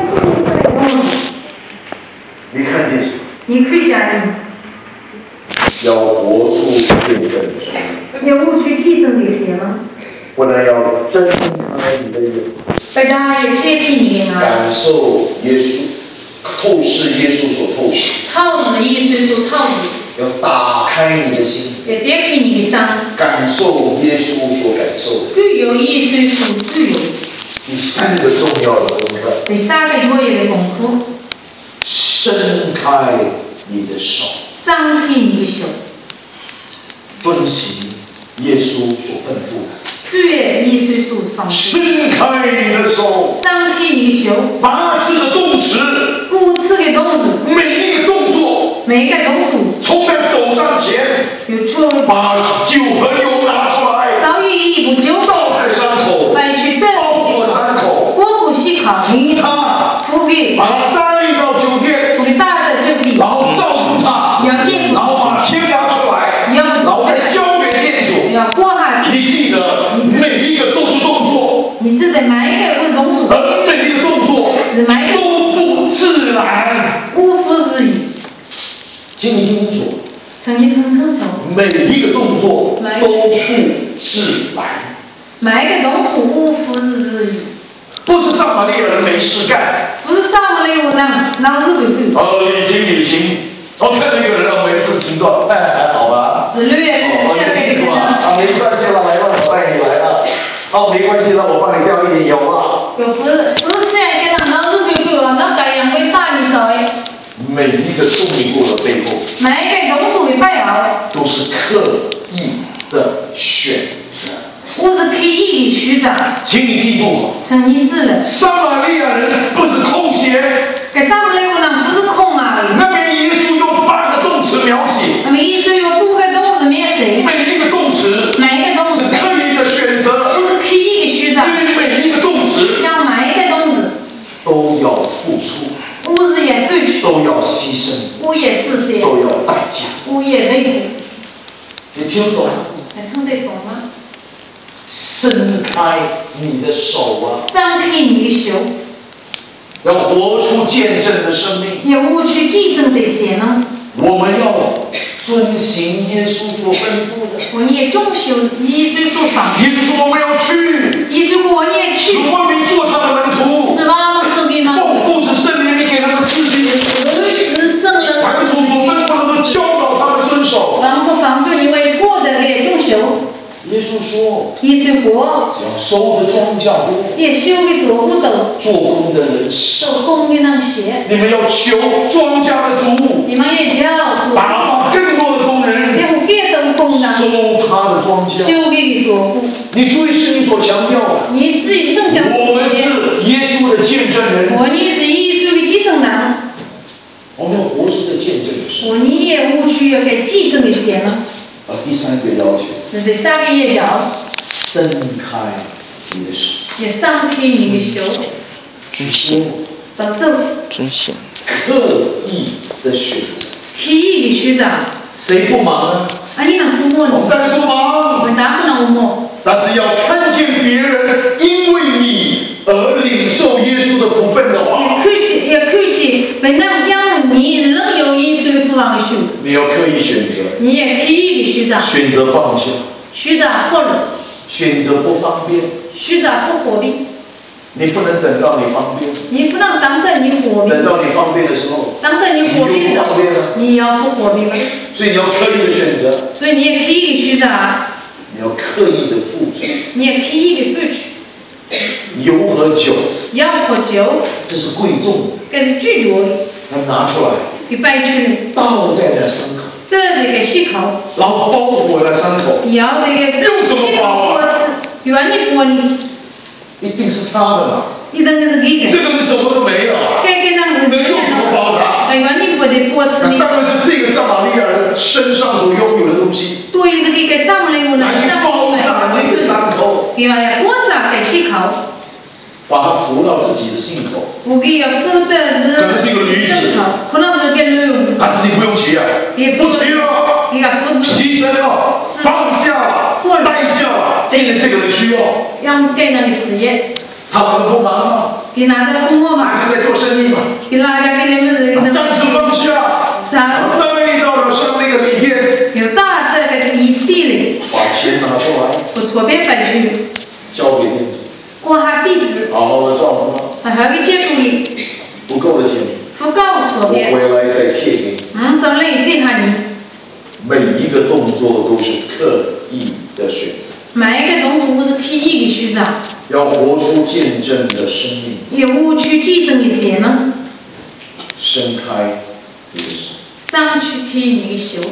你看见什么？ 你可以讲的。 要活出见证的生命。 要活出见证的些吗？ 不能要睁开你的眼。 大家也揭开你的眼。 感受耶稣，透视耶稣所透视。 透视耶稣所透视。 要打开你的心。 要打开你的心。 感受耶稣所感受的。 具有耶稣所具有。 第3个重要的功课。 第3个重要的功课。 伸开你的手。 张开你的手。 遵行耶稣所吩咐的。 对耶稣所吩咐。 伸开你的手。 张开你的手。 8次的动词。 5次的动词。 每一个动作。 每个动作。 从那走上前。把酒和油拿出来。 早已一步酒。 倒在伤口。包裹伤口。 包裹伤口。 扶他。 扶给。 把他带到酒店。 扶给带到酒店。 然后罩住他。然后把钱拿出来。然后再交给店主。 要拨下地。 你记得每一个都是动作。 你记得每一个都是动作。 而每一个动作都不自然。 无复日语。 请你听清楚。 每一个动作都不自然。 每一个动作无复日语。 不是撒玛利亚人没事干。 不是撒玛利亚人哪是对对。 旅行。我看那个人没事情做，还好吧？ 6月辛苦啊！没关系了，来吧，我带你来了。没关系了，我帮你钓一点油啊。 不是这样跟他哪是对对了，那改样会打你手哎。 每一个动作的背后。 每一个动作的背后。 都是刻意的选择。 我是刻意的选择。 请你记住。 请你记得。 撒玛利亚人不是空闲。 给撒玛利亚人不是空而已。 那边耶稣用8个动词描写。 那么耶稣用5个动词描写。 每一个动词。是刻意的选择。 都是刻意的选择。 对每一个动词。 让每一个动词。 都要付出。 我是也对。 都要牺牲。 我也是这样。 都要代价。 我也累。 你听懂？ 听得懂吗？ 伸开你的手啊！ 张开你的手。 要活出见证的生命。 要活出见证的些呢？ 我们要遵行耶稣所吩咐的。 我们也遵守耶稣所吩咐。 耶稣说我们要去。 耶稣说我们也去。 使万民做他的门徒。 是吧？我们是的吗？ 奉父子圣灵给他们施行。凡主所吩咐的都教导他们遵守。 凡所吩咐你为过的也遵守。 耶稣说。 耶稣说。 只要收的庄稼多。 也收的多不多。 做工的人少。 做工的人少。 你们要求庄稼的主。 你们也要打发更多的工人。 要更多工人。 收他的庄稼。 收给你做工。 你注意是你所强调的。 你自己正讲。 我们是耶稣的见证人。 我你是耶稣的见证人。 我们要活出的见证的事。 你也无需要给见证的些吗？ 第三个要求。 第三個要求。 伸開你的手。 也張開你的手。 遵行。 把做。 遵行。 刻意的選擇。 刻意的選擇。 誰不忙呢？ 你能不忙？ 我們當然不忙。 我們當然不忙。但是要看見別人因為你而領受耶穌的福分的話。 也看見別人因為你能有耶穌的福分的時候。 你要刻意選擇。 你也刻意的選擇。 選擇放下。 選擇放了。 選擇不方便。 選擇不方便。 你不能等到你方便。 你不能等到你方便。 等到你方便的時候。 等到你方便的時候。你要不方便了。 所以你要刻意的選擇。 所以你也刻意的選擇。 你要刻意的付出。 你也刻意的付出。 油和酒。 油和酒。 這是貴重的。 這是最重要的。 它拿出來。 給擺出來。 倒在那傷口。 這是個傷口。 然後包裹那傷口。 要這個。 用什麼包啊？ 願意包你。 一定是他的嘛。 一定是給的。 這個人什麼都沒有。能用什麼包他？ 願意包的包子。 那當然是這個撒瑪利亞人身上所擁有的東西。 對，是這個撒瑪利亞人。 拿去包紮那個傷口。 對啊，要包紮給傷口。 把它扶到自己的心口。 我給要扶的是。 可能是一個女子。 可能是個女人。 他自己不用騎啊。不騎了。犧牲了，放下了，代價了，因為這個人需要。 讓給那個事業。 他們不忙嗎？ 給哪個工作嘛？ 還是在做生意嘛？ 給哪家給你們這個。 暫時放下。帶到了上那個裡面。 有大這個禮地裡。 把錢拿出來。 我左邊擺去。 交給店主。 過下地址。 好好的照顧他。 還有一些福利。 不夠的錢。 不夠左邊。 我回來再貼給你。 找了一些哈你。 每一個動作都是刻意的選擇。 每一個動作都是刻意的選擇。 要活出見證的生命。 要活出見證的生命。 伸開你的手。 張開你的手。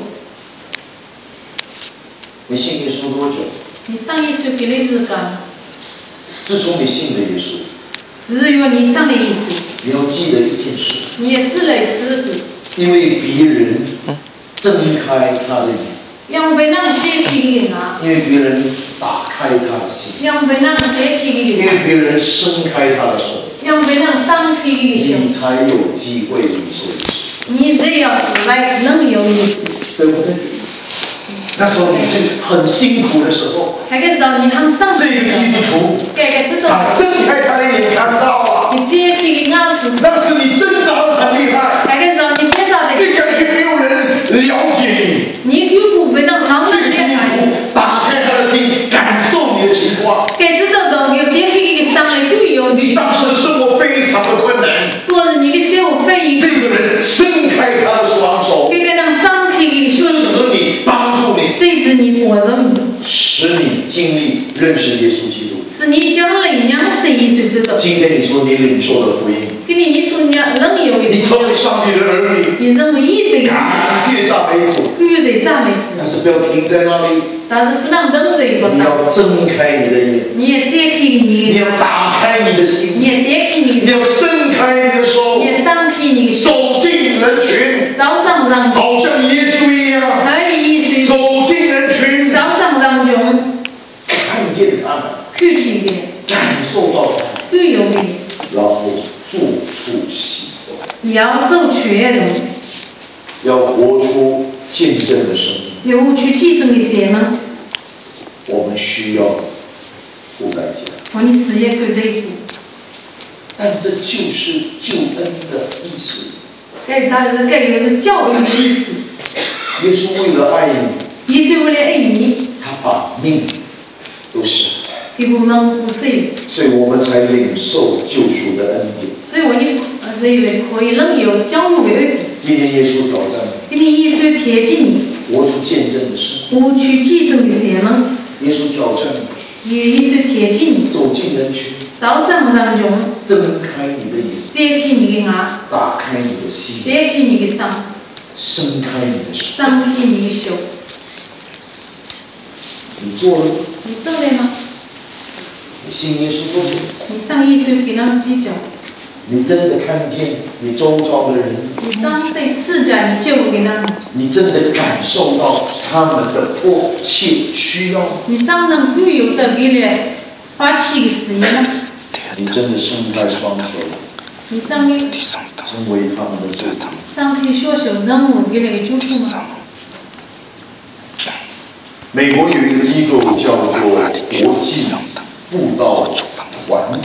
你信耶穌多久？ 你上耶穌給了日子。 自從你信了耶穌。 只有你上了耶穌。 你要記得一件事。 你也記了一件事。因為別人睜開他的眼。 讓別人寫起你啊。 因為別人打開他的心。 讓別人寫起你。 因為別人伸開他的手。 讓別人張開你的手。 你才有機會領受耶穌。 你只要來能有耶穌。 對不對？那時候你是很辛苦的時候。 那個時候你很傷心。 這個基督徒。他睜開他的眼看到了。 你寫起你眼睛。 那時你掙扎得很厲害。 那個時候你掙扎得。 你感覺沒有人了解你。 你有部分的常人了解你。 打開他的心，感受你的情況。 該知道的，你寫起你的傷來都有。 你當時生活非常的困難。 昨日你的生活非常。 這個人伸開他的雙手。 這個人張開你的雙手。 支持你，幫助你。 支持你，幫助你。 使你經歷認識耶穌基督。 使你將來認識耶穌基督。 今天你說你領受了福音。 今天你說你能有。 你成為上帝的兒女。 你成為一的。 感謝讚美主。 感謝讚美主。 但是不要停在那裡。 但是不能等這一個。 你要睜開你的眼。 你也揭開你。 你要打開你的心。 你也揭開你。 你要伸開你的手。 你也張開你的手。 走進人群。 走上人群。 好像耶穌一樣。走進人群。 走上人群。 看見他們。 看見的。 感受到他們。 都有的。 然後做出行動。 要做決定。 要活出見證的生命。 要活出見證的生命。 我們需要付代價。 我們事業付代價。 但這就是救恩的意思。 這是教育的意思。 耶穌為了愛你。 耶穌為了愛你。 他把命都捨。 給我們不捨。 所以我們才領受救贖的恩典。 所以我們可以能有教育的恩典。 今天耶穌挑戰你。 今天耶穌貼近你。 活出見證的生命。 活出見證的生命。 耶穌挑戰你。 耶穌貼近你。 走進人群。 走上人群。 睜開你的眼。 揭開你的眼。 打開你的心。 揭開你的心。 伸開你的手。 張開你的手。 你做了？ 你做了嗎？ 你信耶穌多久？ 你上耶穌幾多幾久？ 你真的看见你周遭的人，你真的感受到他们的迫切需要，你真的伸开双手，成为他们的助手。美国有一个机构叫做国际布道团，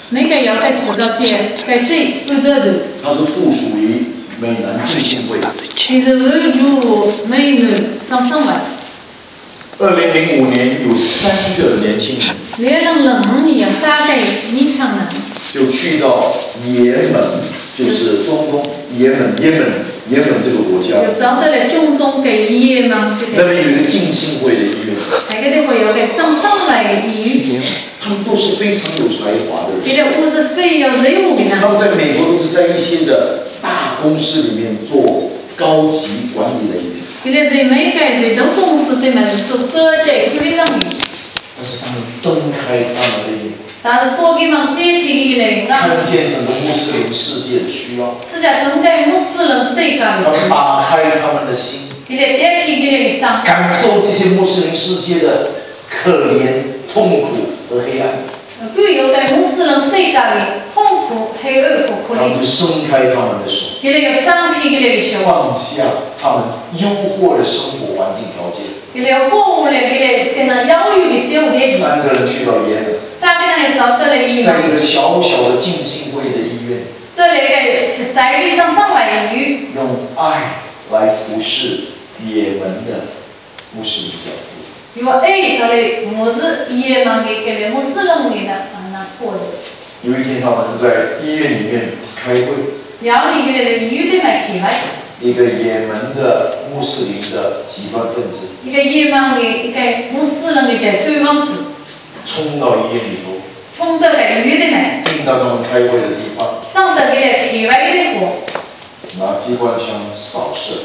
它是附属于美南浸信会。2005年有3个年轻人，就去到也门，就是中东也门这个国家，那边有一个浸信会的医院，他们都是非常有才华的人，他们在美国都是在一些的大公司里面做高级管理人员，但是他们睁开他们的眼，看见整个穆斯林世界的需要，他们打开他们的心，感受这些穆斯林世界的可怜、痛苦和黑暗。他们伸开他们的手，放下他们诱惑的生活环境条件。3个人去到也门，在一个小小的浸信会的医院，用爱来服侍也门的穆斯林教徒。有一天他们在医院里面开会，一个也门的穆斯林的极端分子冲到医院里头，进到他们开会的地方，拿机关枪扫射，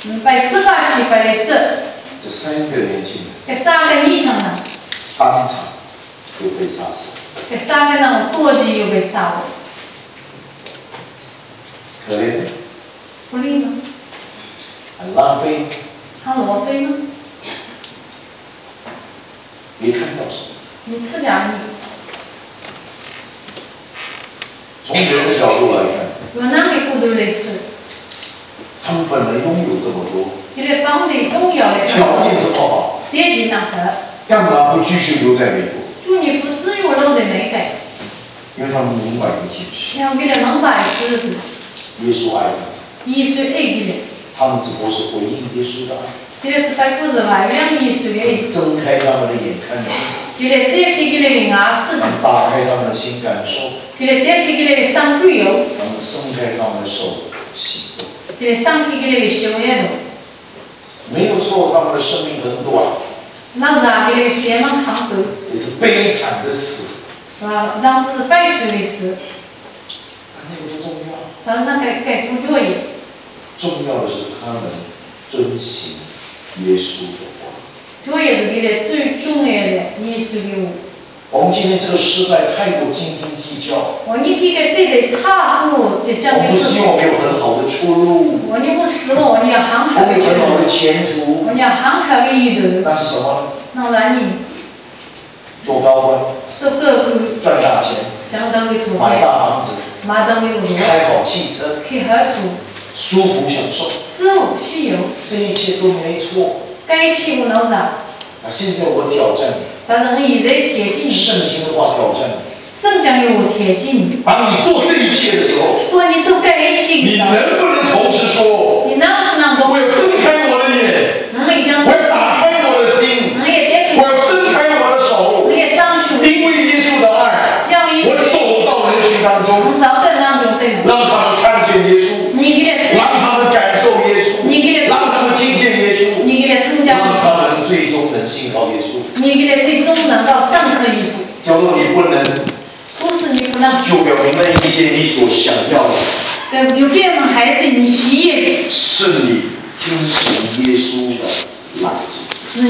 这3个年轻人当场就被杀死。可怜吗？很浪费。没看到什么。从人的角度来看，他们本来拥有这么多，条件这么好，干嘛不继续留在美国？因为他们明白一件事，耶稣爱他们，他们只不过是回应耶稣的爱，睁开他们的眼看见，打开他们的心感受，他们伸开他们的手行动。没有说他们的生命很短，也是悲惨的死，但那个不重要，重要的是他们遵行耶稣的话。我们今天这个时代太过斤斤计较，我们不希望有很好的出路，我们有很好的前途，那是什么？做高官，赚大钱，买大房子，开好汽车，舒服享受，这一切都没错。现在我挑战你，圣经的话挑战你。当你做这一切的时候，你能不能同时说，我要睁开我的眼，我要打开我的心，我要伸开我的手，因为耶稣的爱，我走到人群当中，让他们看见耶稣，让他们感受耶稣，让他们听见耶稣，让他们最终能信靠耶稣。假如你不能，就表明了一些你所想要的，是你听从耶稣的来自。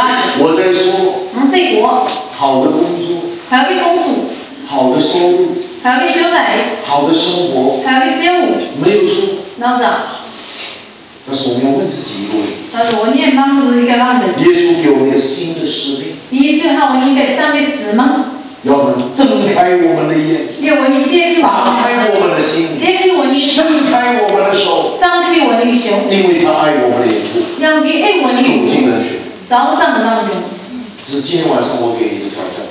我在说，好的工作，好的收入， 还有个小仔， 好的生活， 还有个小屋， 没有错。 老早。 但是我们要问自己一个问题。 但是我念帮助一个问题。 耶稣给我们一个新的使命。 耶稣喊我们一个新的使命。 要我们睁开我们的眼，打开我们的心，伸开我们的手，因为他爱我们的缘故，走进人群。这是今天晚上我给你的挑战。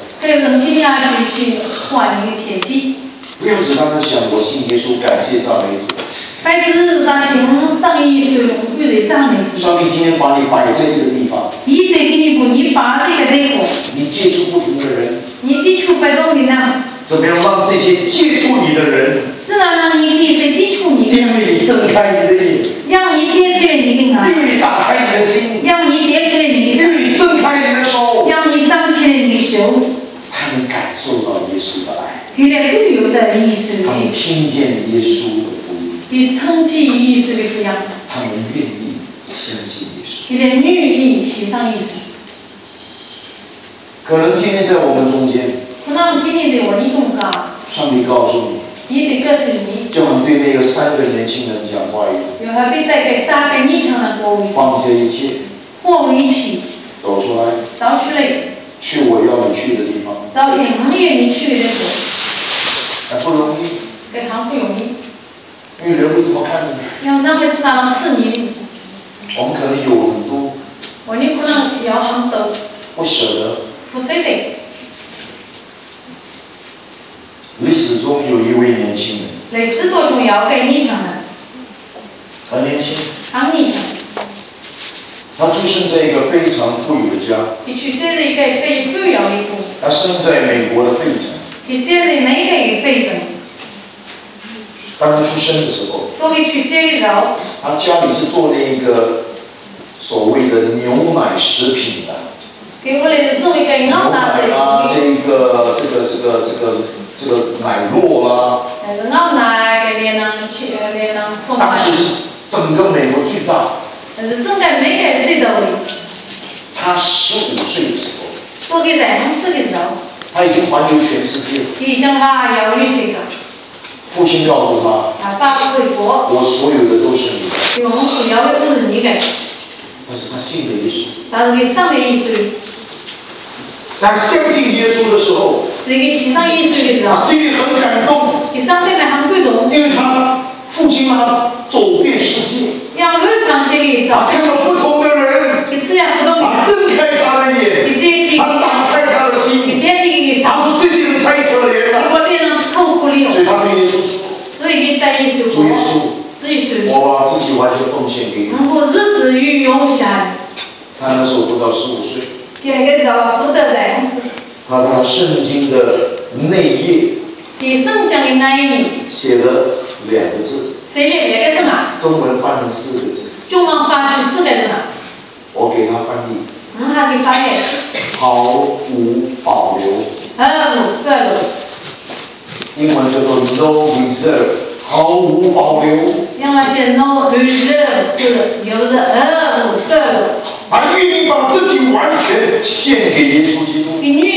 不要只单单想我信耶稣，感谢赞美主。上帝今天把你摆在这个地方，你接触不同的人，怎么样让这些接触你的人，因为你睁开你的眼，因为你打开你的心，因为你伸开你的手，他们感受到耶稣的爱，他们听见耶稣的福音，他们愿意相信耶稣。可能今天在我们中间，上帝告诉你，叫你对那个3个年轻人讲话一样，放下一切，走出来，去我要你去的地方，还不容易，因为人会怎么看你？我们可能有很多不舍得。历史中有一位年轻人，很年轻，他出生在一个非常富有的家，他生在美国的费城。当他出生的时候，他家里是做那个所谓的牛奶食品的。牛奶啊，这个奶酪啦，当时是整个美国最大。他15岁的时候，他已经环游全世界了。父亲告诉他，我所有的都是你的。但是他信了耶稣。当相信耶稣的时候，他心里很感动，因为他父亲让他走遍世界，他看到不同的人，他睁开他的眼，他打开他的心，他说这些人太可怜了，所以他对耶稣说，主耶稣，我把自己完全奉献给你。他那时候不到15岁。他把圣经的内页写了2个字，中文翻成4个字。我给他翻译，毫无保留。英文叫做 no reserve， 毫无保留。他愿意把自己完全献给耶稣基督。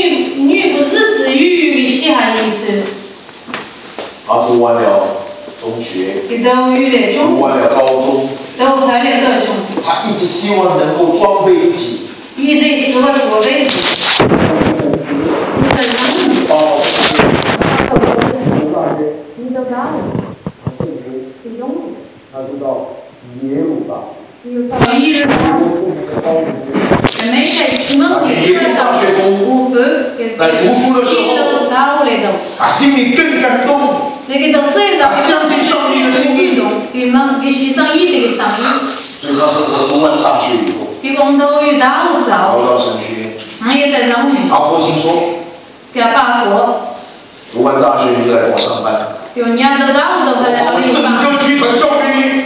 他读完了中学，读完了高中，他一直希望能够装备自己。他知道耶路撒大学中在读书的时候，他心里更感动，他相信上帝的心意。所以他说我读完大学以后，考到神学院，他父亲说，读完大学你就来给我上班，我整个剧团交给你。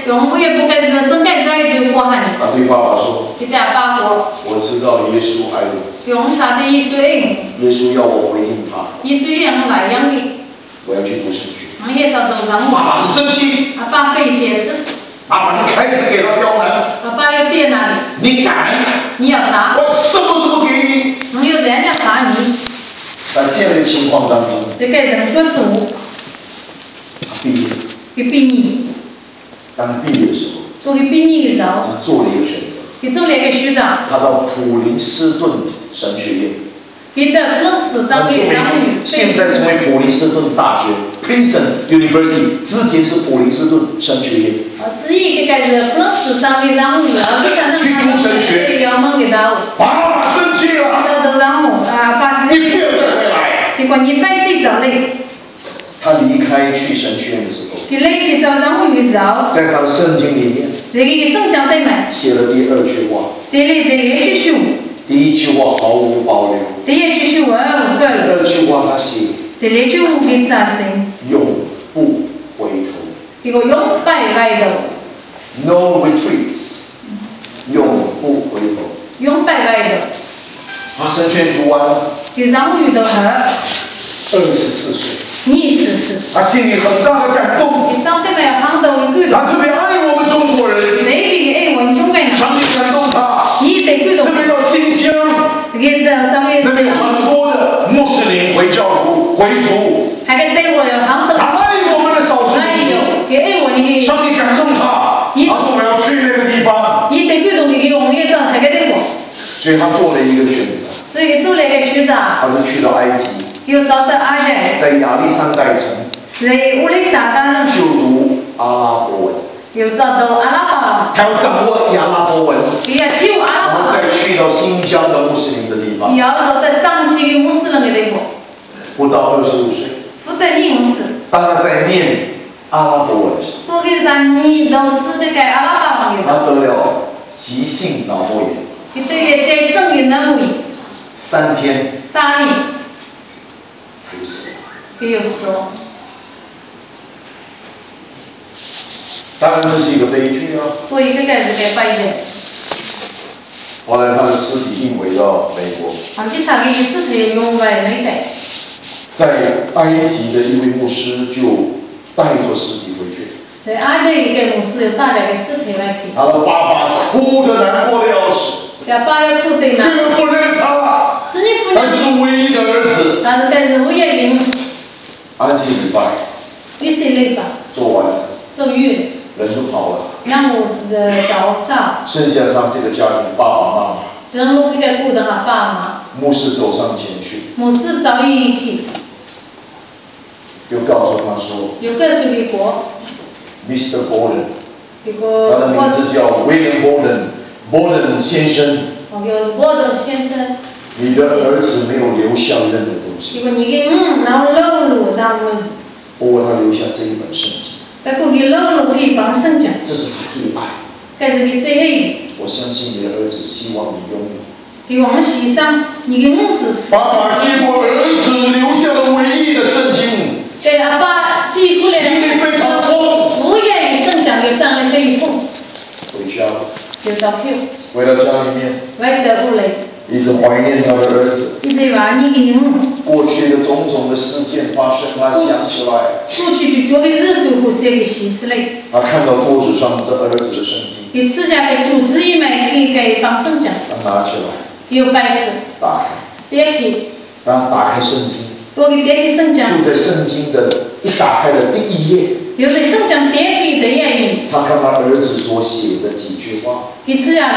他对爸爸说，我知道耶稣爱我，耶稣要我回应他，我要去读神学。爸爸很生气，爸爸就开始给他刁难，你敢，我什么都不给你。在这样的情况当中， 毕业。 佢毕业。 当毕业的时候。 做佢毕业嘅时候。 他做了一个选择。 佢做了一个选择。 他到普林斯顿神学院。 佢到普林斯顿现在成为普林斯顿大学 （Princeton University），之前是普林斯顿神学院。 之前佢是普林斯顿嘅商务， 去读神学。 要问嘅到。 爸生气了。 到商务发你不要再回来。 结果你摆对着嘞。 他离开去神学院的时候。 佢离开到商务嘅时候。 在他的圣经里面。 这个圣经里面。 写了第二句话。 第一句说。 第一句话毫无保留。 第一句说完无保留。 第二句话他写。 第二句话给啥子？ 永不回头。 这个永不回头。 No retreat。永不回头。 永不回头。 他神学读完了。 就让遇到他。 24岁。 24岁。 他心里很大的感动。 他准备爱我们中国人。上帝感动他。特别到新疆。那边有很多的穆斯林回教徒回族。他爱我们的少数民族。上帝感动他。他说我要去那个地方。所以他做了一个选择。他是去到埃及。在亚历山大城。就读阿拉伯文。他要掌握阿拉伯文。然后再去到新疆的穆斯林的地方。不到25岁。当他在念阿拉伯文时，他得了急性脑膜炎。3天。就死了。当然这是一个悲剧啊。后来他的尸体运回到美国。在埃及的一位牧师就带着尸体回去。他的爸爸哭得难过的要死。这个不认他，但是唯一的儿子。安息礼拜。做完了。人都跑了。剩下他这个家庭爸爸妈妈。牧师走上前去。就告诉他说。Mr. Borden。他的名字叫 William Borden 先生。你的儿子没有留下任何东西。不过他留下这一本圣经。这是他最爱。我相信你的儿子希望你拥有。爸爸接过儿子留下的唯一的圣经。心里非常痛。回家了。回到家里面。一直怀念他的儿子。过去的种种的事件发生，他想起来。他看到桌子上的儿子的圣经。他拿起来。打开。当打开圣经。就在圣经的一打开的第一页。他看他儿子所写的几句话。第一句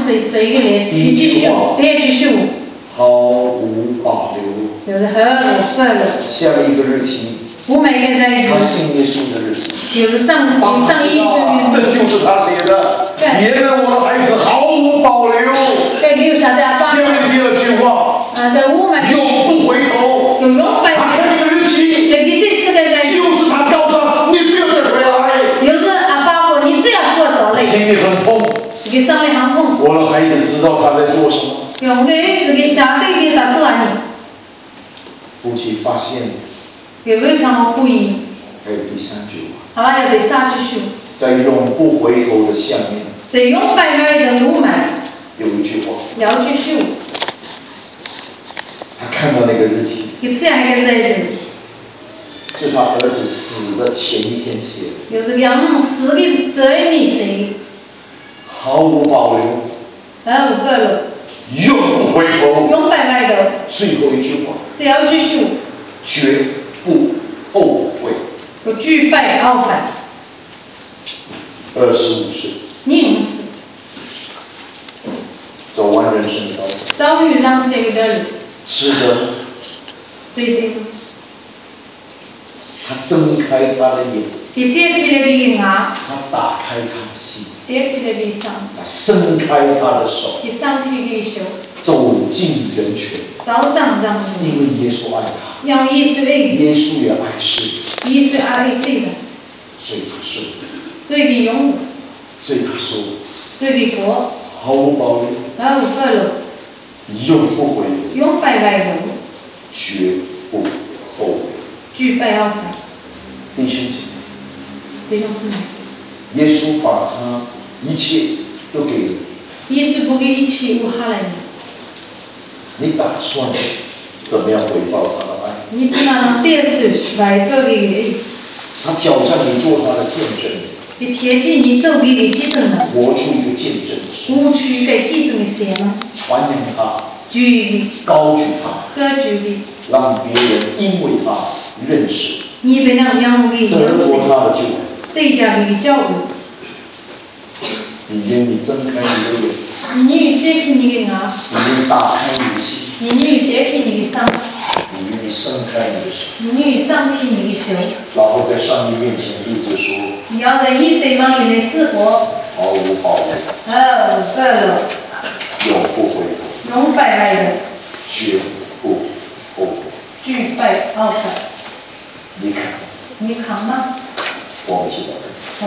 话。毫无保留。下了一个日期。他信耶稣的日子。这就是他写的。原来我的孩子毫无保留。下面第二句话。永不回头。他看这个日期。就是他告诉他，你不要再回来。心里很痛。我的孩子知道他在做什么。夫妻发现。还有第三句话。在永不回头的下面。有一句话。他看到那个日期。是他儿子死的前一天写的。毫无保留。永不回头。最后一句话。绝不后悔。 不惧败懊悔。 25岁。 你走完人生的道路。 遭遇让这个的人。 是的。 对。 他睁开他的眼。 他打开他的心。 他伸开他的手。走进人群。因为耶稣爱他。耶稣也爱世人。所以他说。所以他说。毫无保留。永不回头。绝不后悔。 惧败懊悔。 弟兄姐妹。耶稣把他一切都给了。 耶稣不给一切无哈来的。 你打算怎么样回报他的爱？ 你知道来做给他挑战你做他的见证。 你贴近你做给你见证的。 活出一个见证。 活出一个见证的谁呢？ 传扬他。 高举他。让别人因为他认识。得着他的救恩。 对家里教育。 你愿意睁开你的眼。 你愿意揭开你的眼。 你愿意打开你的心。 你愿意揭开你的心。 你愿意伸开你的手。 你愿意张开你的手。 然后在上帝面前一直说。 你要在以对方面的生活。 毫无保留。永不回头。 永不来的。 绝不后悔。 惧败懊悔。 你看吗？我们知道。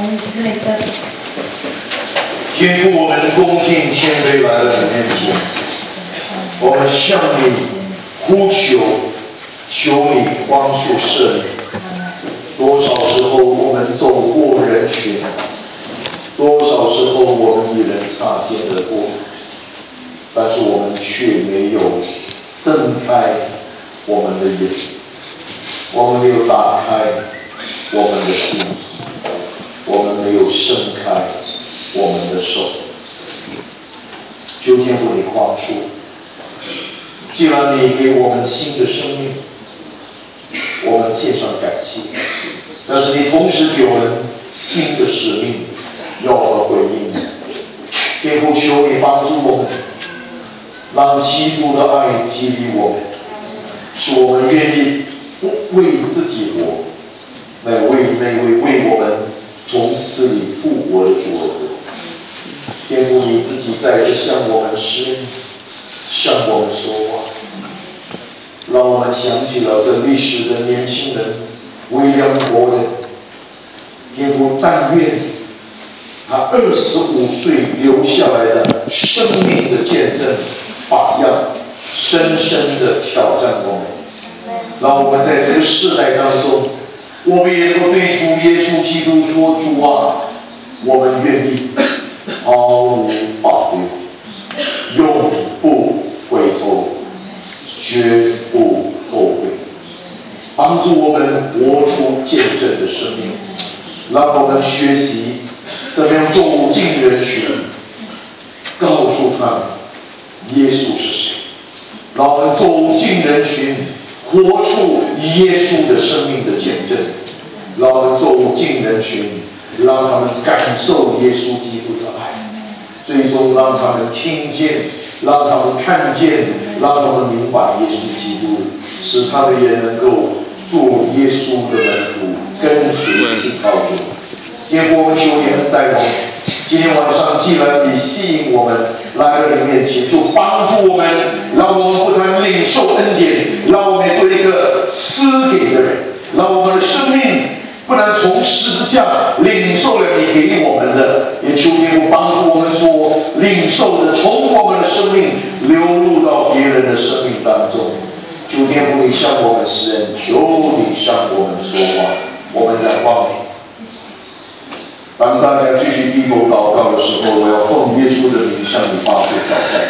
天父，我们恭敬谦卑来到你面前，我们向你呼求，求你帮助赦免。多少时候我们走过人群，多少时候我们与人擦肩而过，但是我们却没有睁开我们的眼，我们没有打开我们的心，我们没有伸开我们的手。求天父你宽恕，既然你给我们新的生命，我们献上感谢，但是你同时给我们新的使命要和回应。天父，求你帮助我们，让基督的爱激励我们，使我们愿意为自己活，来为那位为我们从死里复活的主而活。天父，你自己在这向我们施恩，向我们说话，让我们想起了这历史的年轻人威廉·伯恩。天父，但愿他25岁留下来的生命的见证榜样，深深的挑战我们，让我们在这个世代当中，我们也能够对主耶稣基督说：主啊，我们愿意毫无保留，永不回头，绝不后悔。帮助我们活出见证的生命，让我们学习怎么样走进人群，告诉他们耶稣是谁，让我们走进人群，活出耶稣的生命的见证，让我们走进人群，让他们感受耶稣基督的爱，最终让他们听见，让他们看见，让他们明白耶稣基督，使他们也能够做耶稣的门徒，跟随信靠主。天父，我们求你恩待我们。今天晚上，既然你吸引我们来到你面前，就帮助我们，让我们不但领受恩典，让我们做一个施给的人，让我们的生命不但从十字架领受了你给我们的，也求天父帮助我们所领受的，从我们的生命流入到别人的生命当中。求天父你向我们施恩，求你向我们说话，我们在望你。当大家继续低头祷告的时候，我要奉耶稣的名向你发出祷告。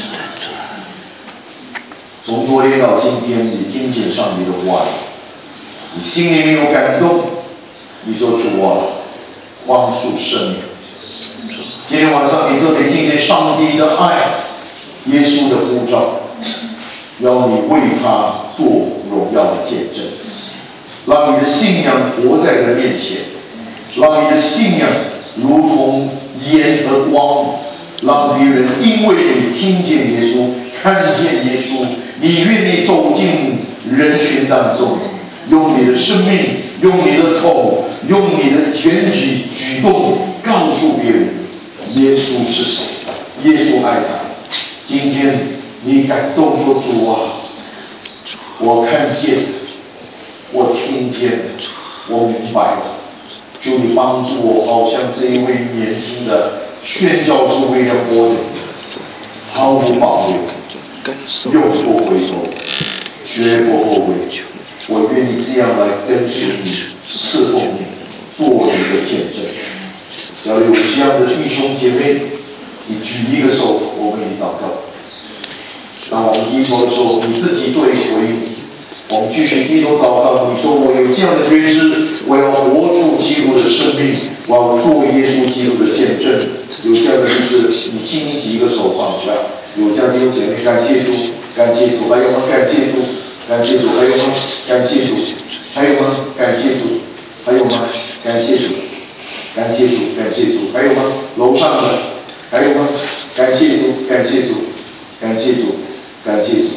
从昨天到今天，你听见上帝的话语，你心里面有感动，你说主啊，宽恕赦免。今天晚上你这里听见上帝的爱，耶稣的呼召，要你为他做荣耀的见证。 让你的信仰活在人面前，让你的信仰如同盐和光，让别人因为你听见耶稣，看见耶稣，你愿意走进人群当中，用你的生命，用你的口，用你的全体举动告诉别人耶稣是谁，耶稣爱他。今天你感动说，主啊，我看见，我听见，我明白了，求你帮助我，好像这一位年轻的宣教士为了活人，毫无保留，永不回头，绝不后悔。我愿意这样来跟随你，侍奉你，做你的见证。只要有这样的弟兄姐妹，你举一个手，我为你祷告。当我们低头的时候，你自己做一个回应。我们继续低头祷告，你说我有这样的觉知，我要活出基督的生命，我要做耶稣基督的见证。有这样的意思，你轻轻举一个手放下。有这样的弟兄姐妹，感谢主，感谢主，还有吗？感谢主，感谢主，还有吗？感谢主，还有吗？感谢主，还有吗？感谢主，感谢主，感谢主，还有吗？楼上的，还有吗？感谢主，感谢主，感谢主，感谢主。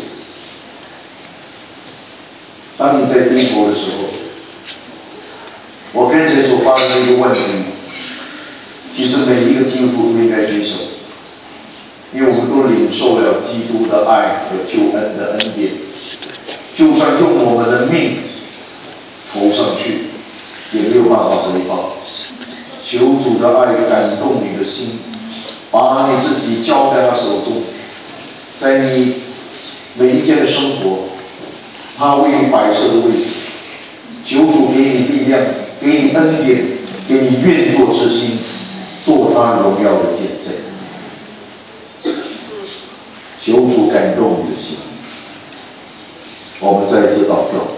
当你在低头的时候，我跟谁所发生的一个问题，其实每一个基督徒都应该举手，因为我们都领受了基督的爱和救恩的恩典，就算用我们的命投上去，也没有办法回报。求主的爱感动你的心，把你自己交在他手中，在你每一天的生活，他为你摆设的位置，求主给你力量，给你恩典，给你愿做之心，做他荣耀的见证。求主感动你的心。我们再次祷告。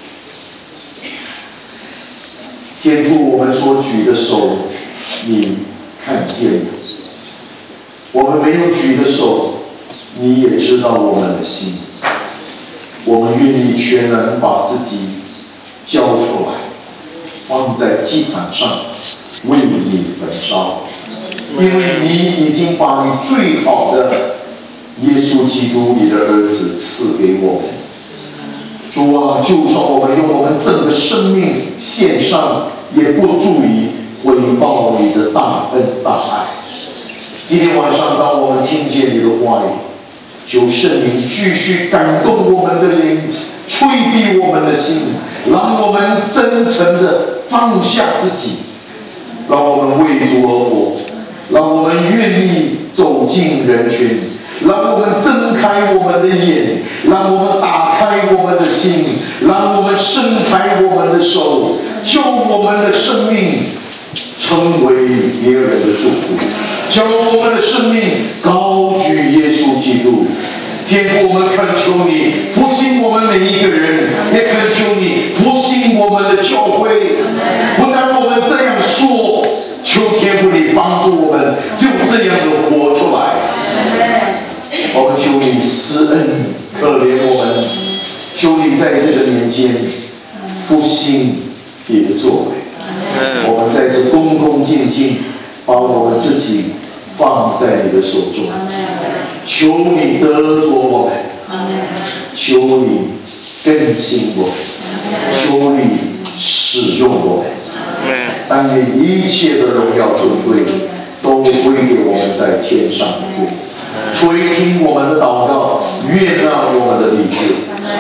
天父，我们所举的手，你看见了；我们没有举的手，你也知道我们的心。我们愿意全然把自己交出来，放在祭坛上，为你焚烧。因为你已经把你最好的耶稣基督，你的儿子赐给我们。主啊，就算我们用我们整个生命献上，也不足以回报你的大恩大爱。今天晚上，当我们听见你的话语，求圣灵继续感动我们的灵，吹逼我们的心，让我们真诚的放下自己，让我们为主而活，让我们愿意走进人群，让我们睁开我们的眼，让我们打开我们的心，让我们伸开我们的手，救我们的生命成为别人的祝福，将我们的生命高举耶稣基督。天父，我们恳求你复兴我们每一个人，也恳求你复兴我们的教会。不但我们这样说，求天父你帮助我们就这样的活出来。我们求你施恩可怜我们，求你在这个年间复兴你的作为。我们在这恭恭敬敬把我们自己放在你的手中，求你得着我们，求你更新我们，求你使用我们，但愿一切的荣耀尊贵都归给我们在天上的父。垂听我们的祷告，悦纳我们的理智，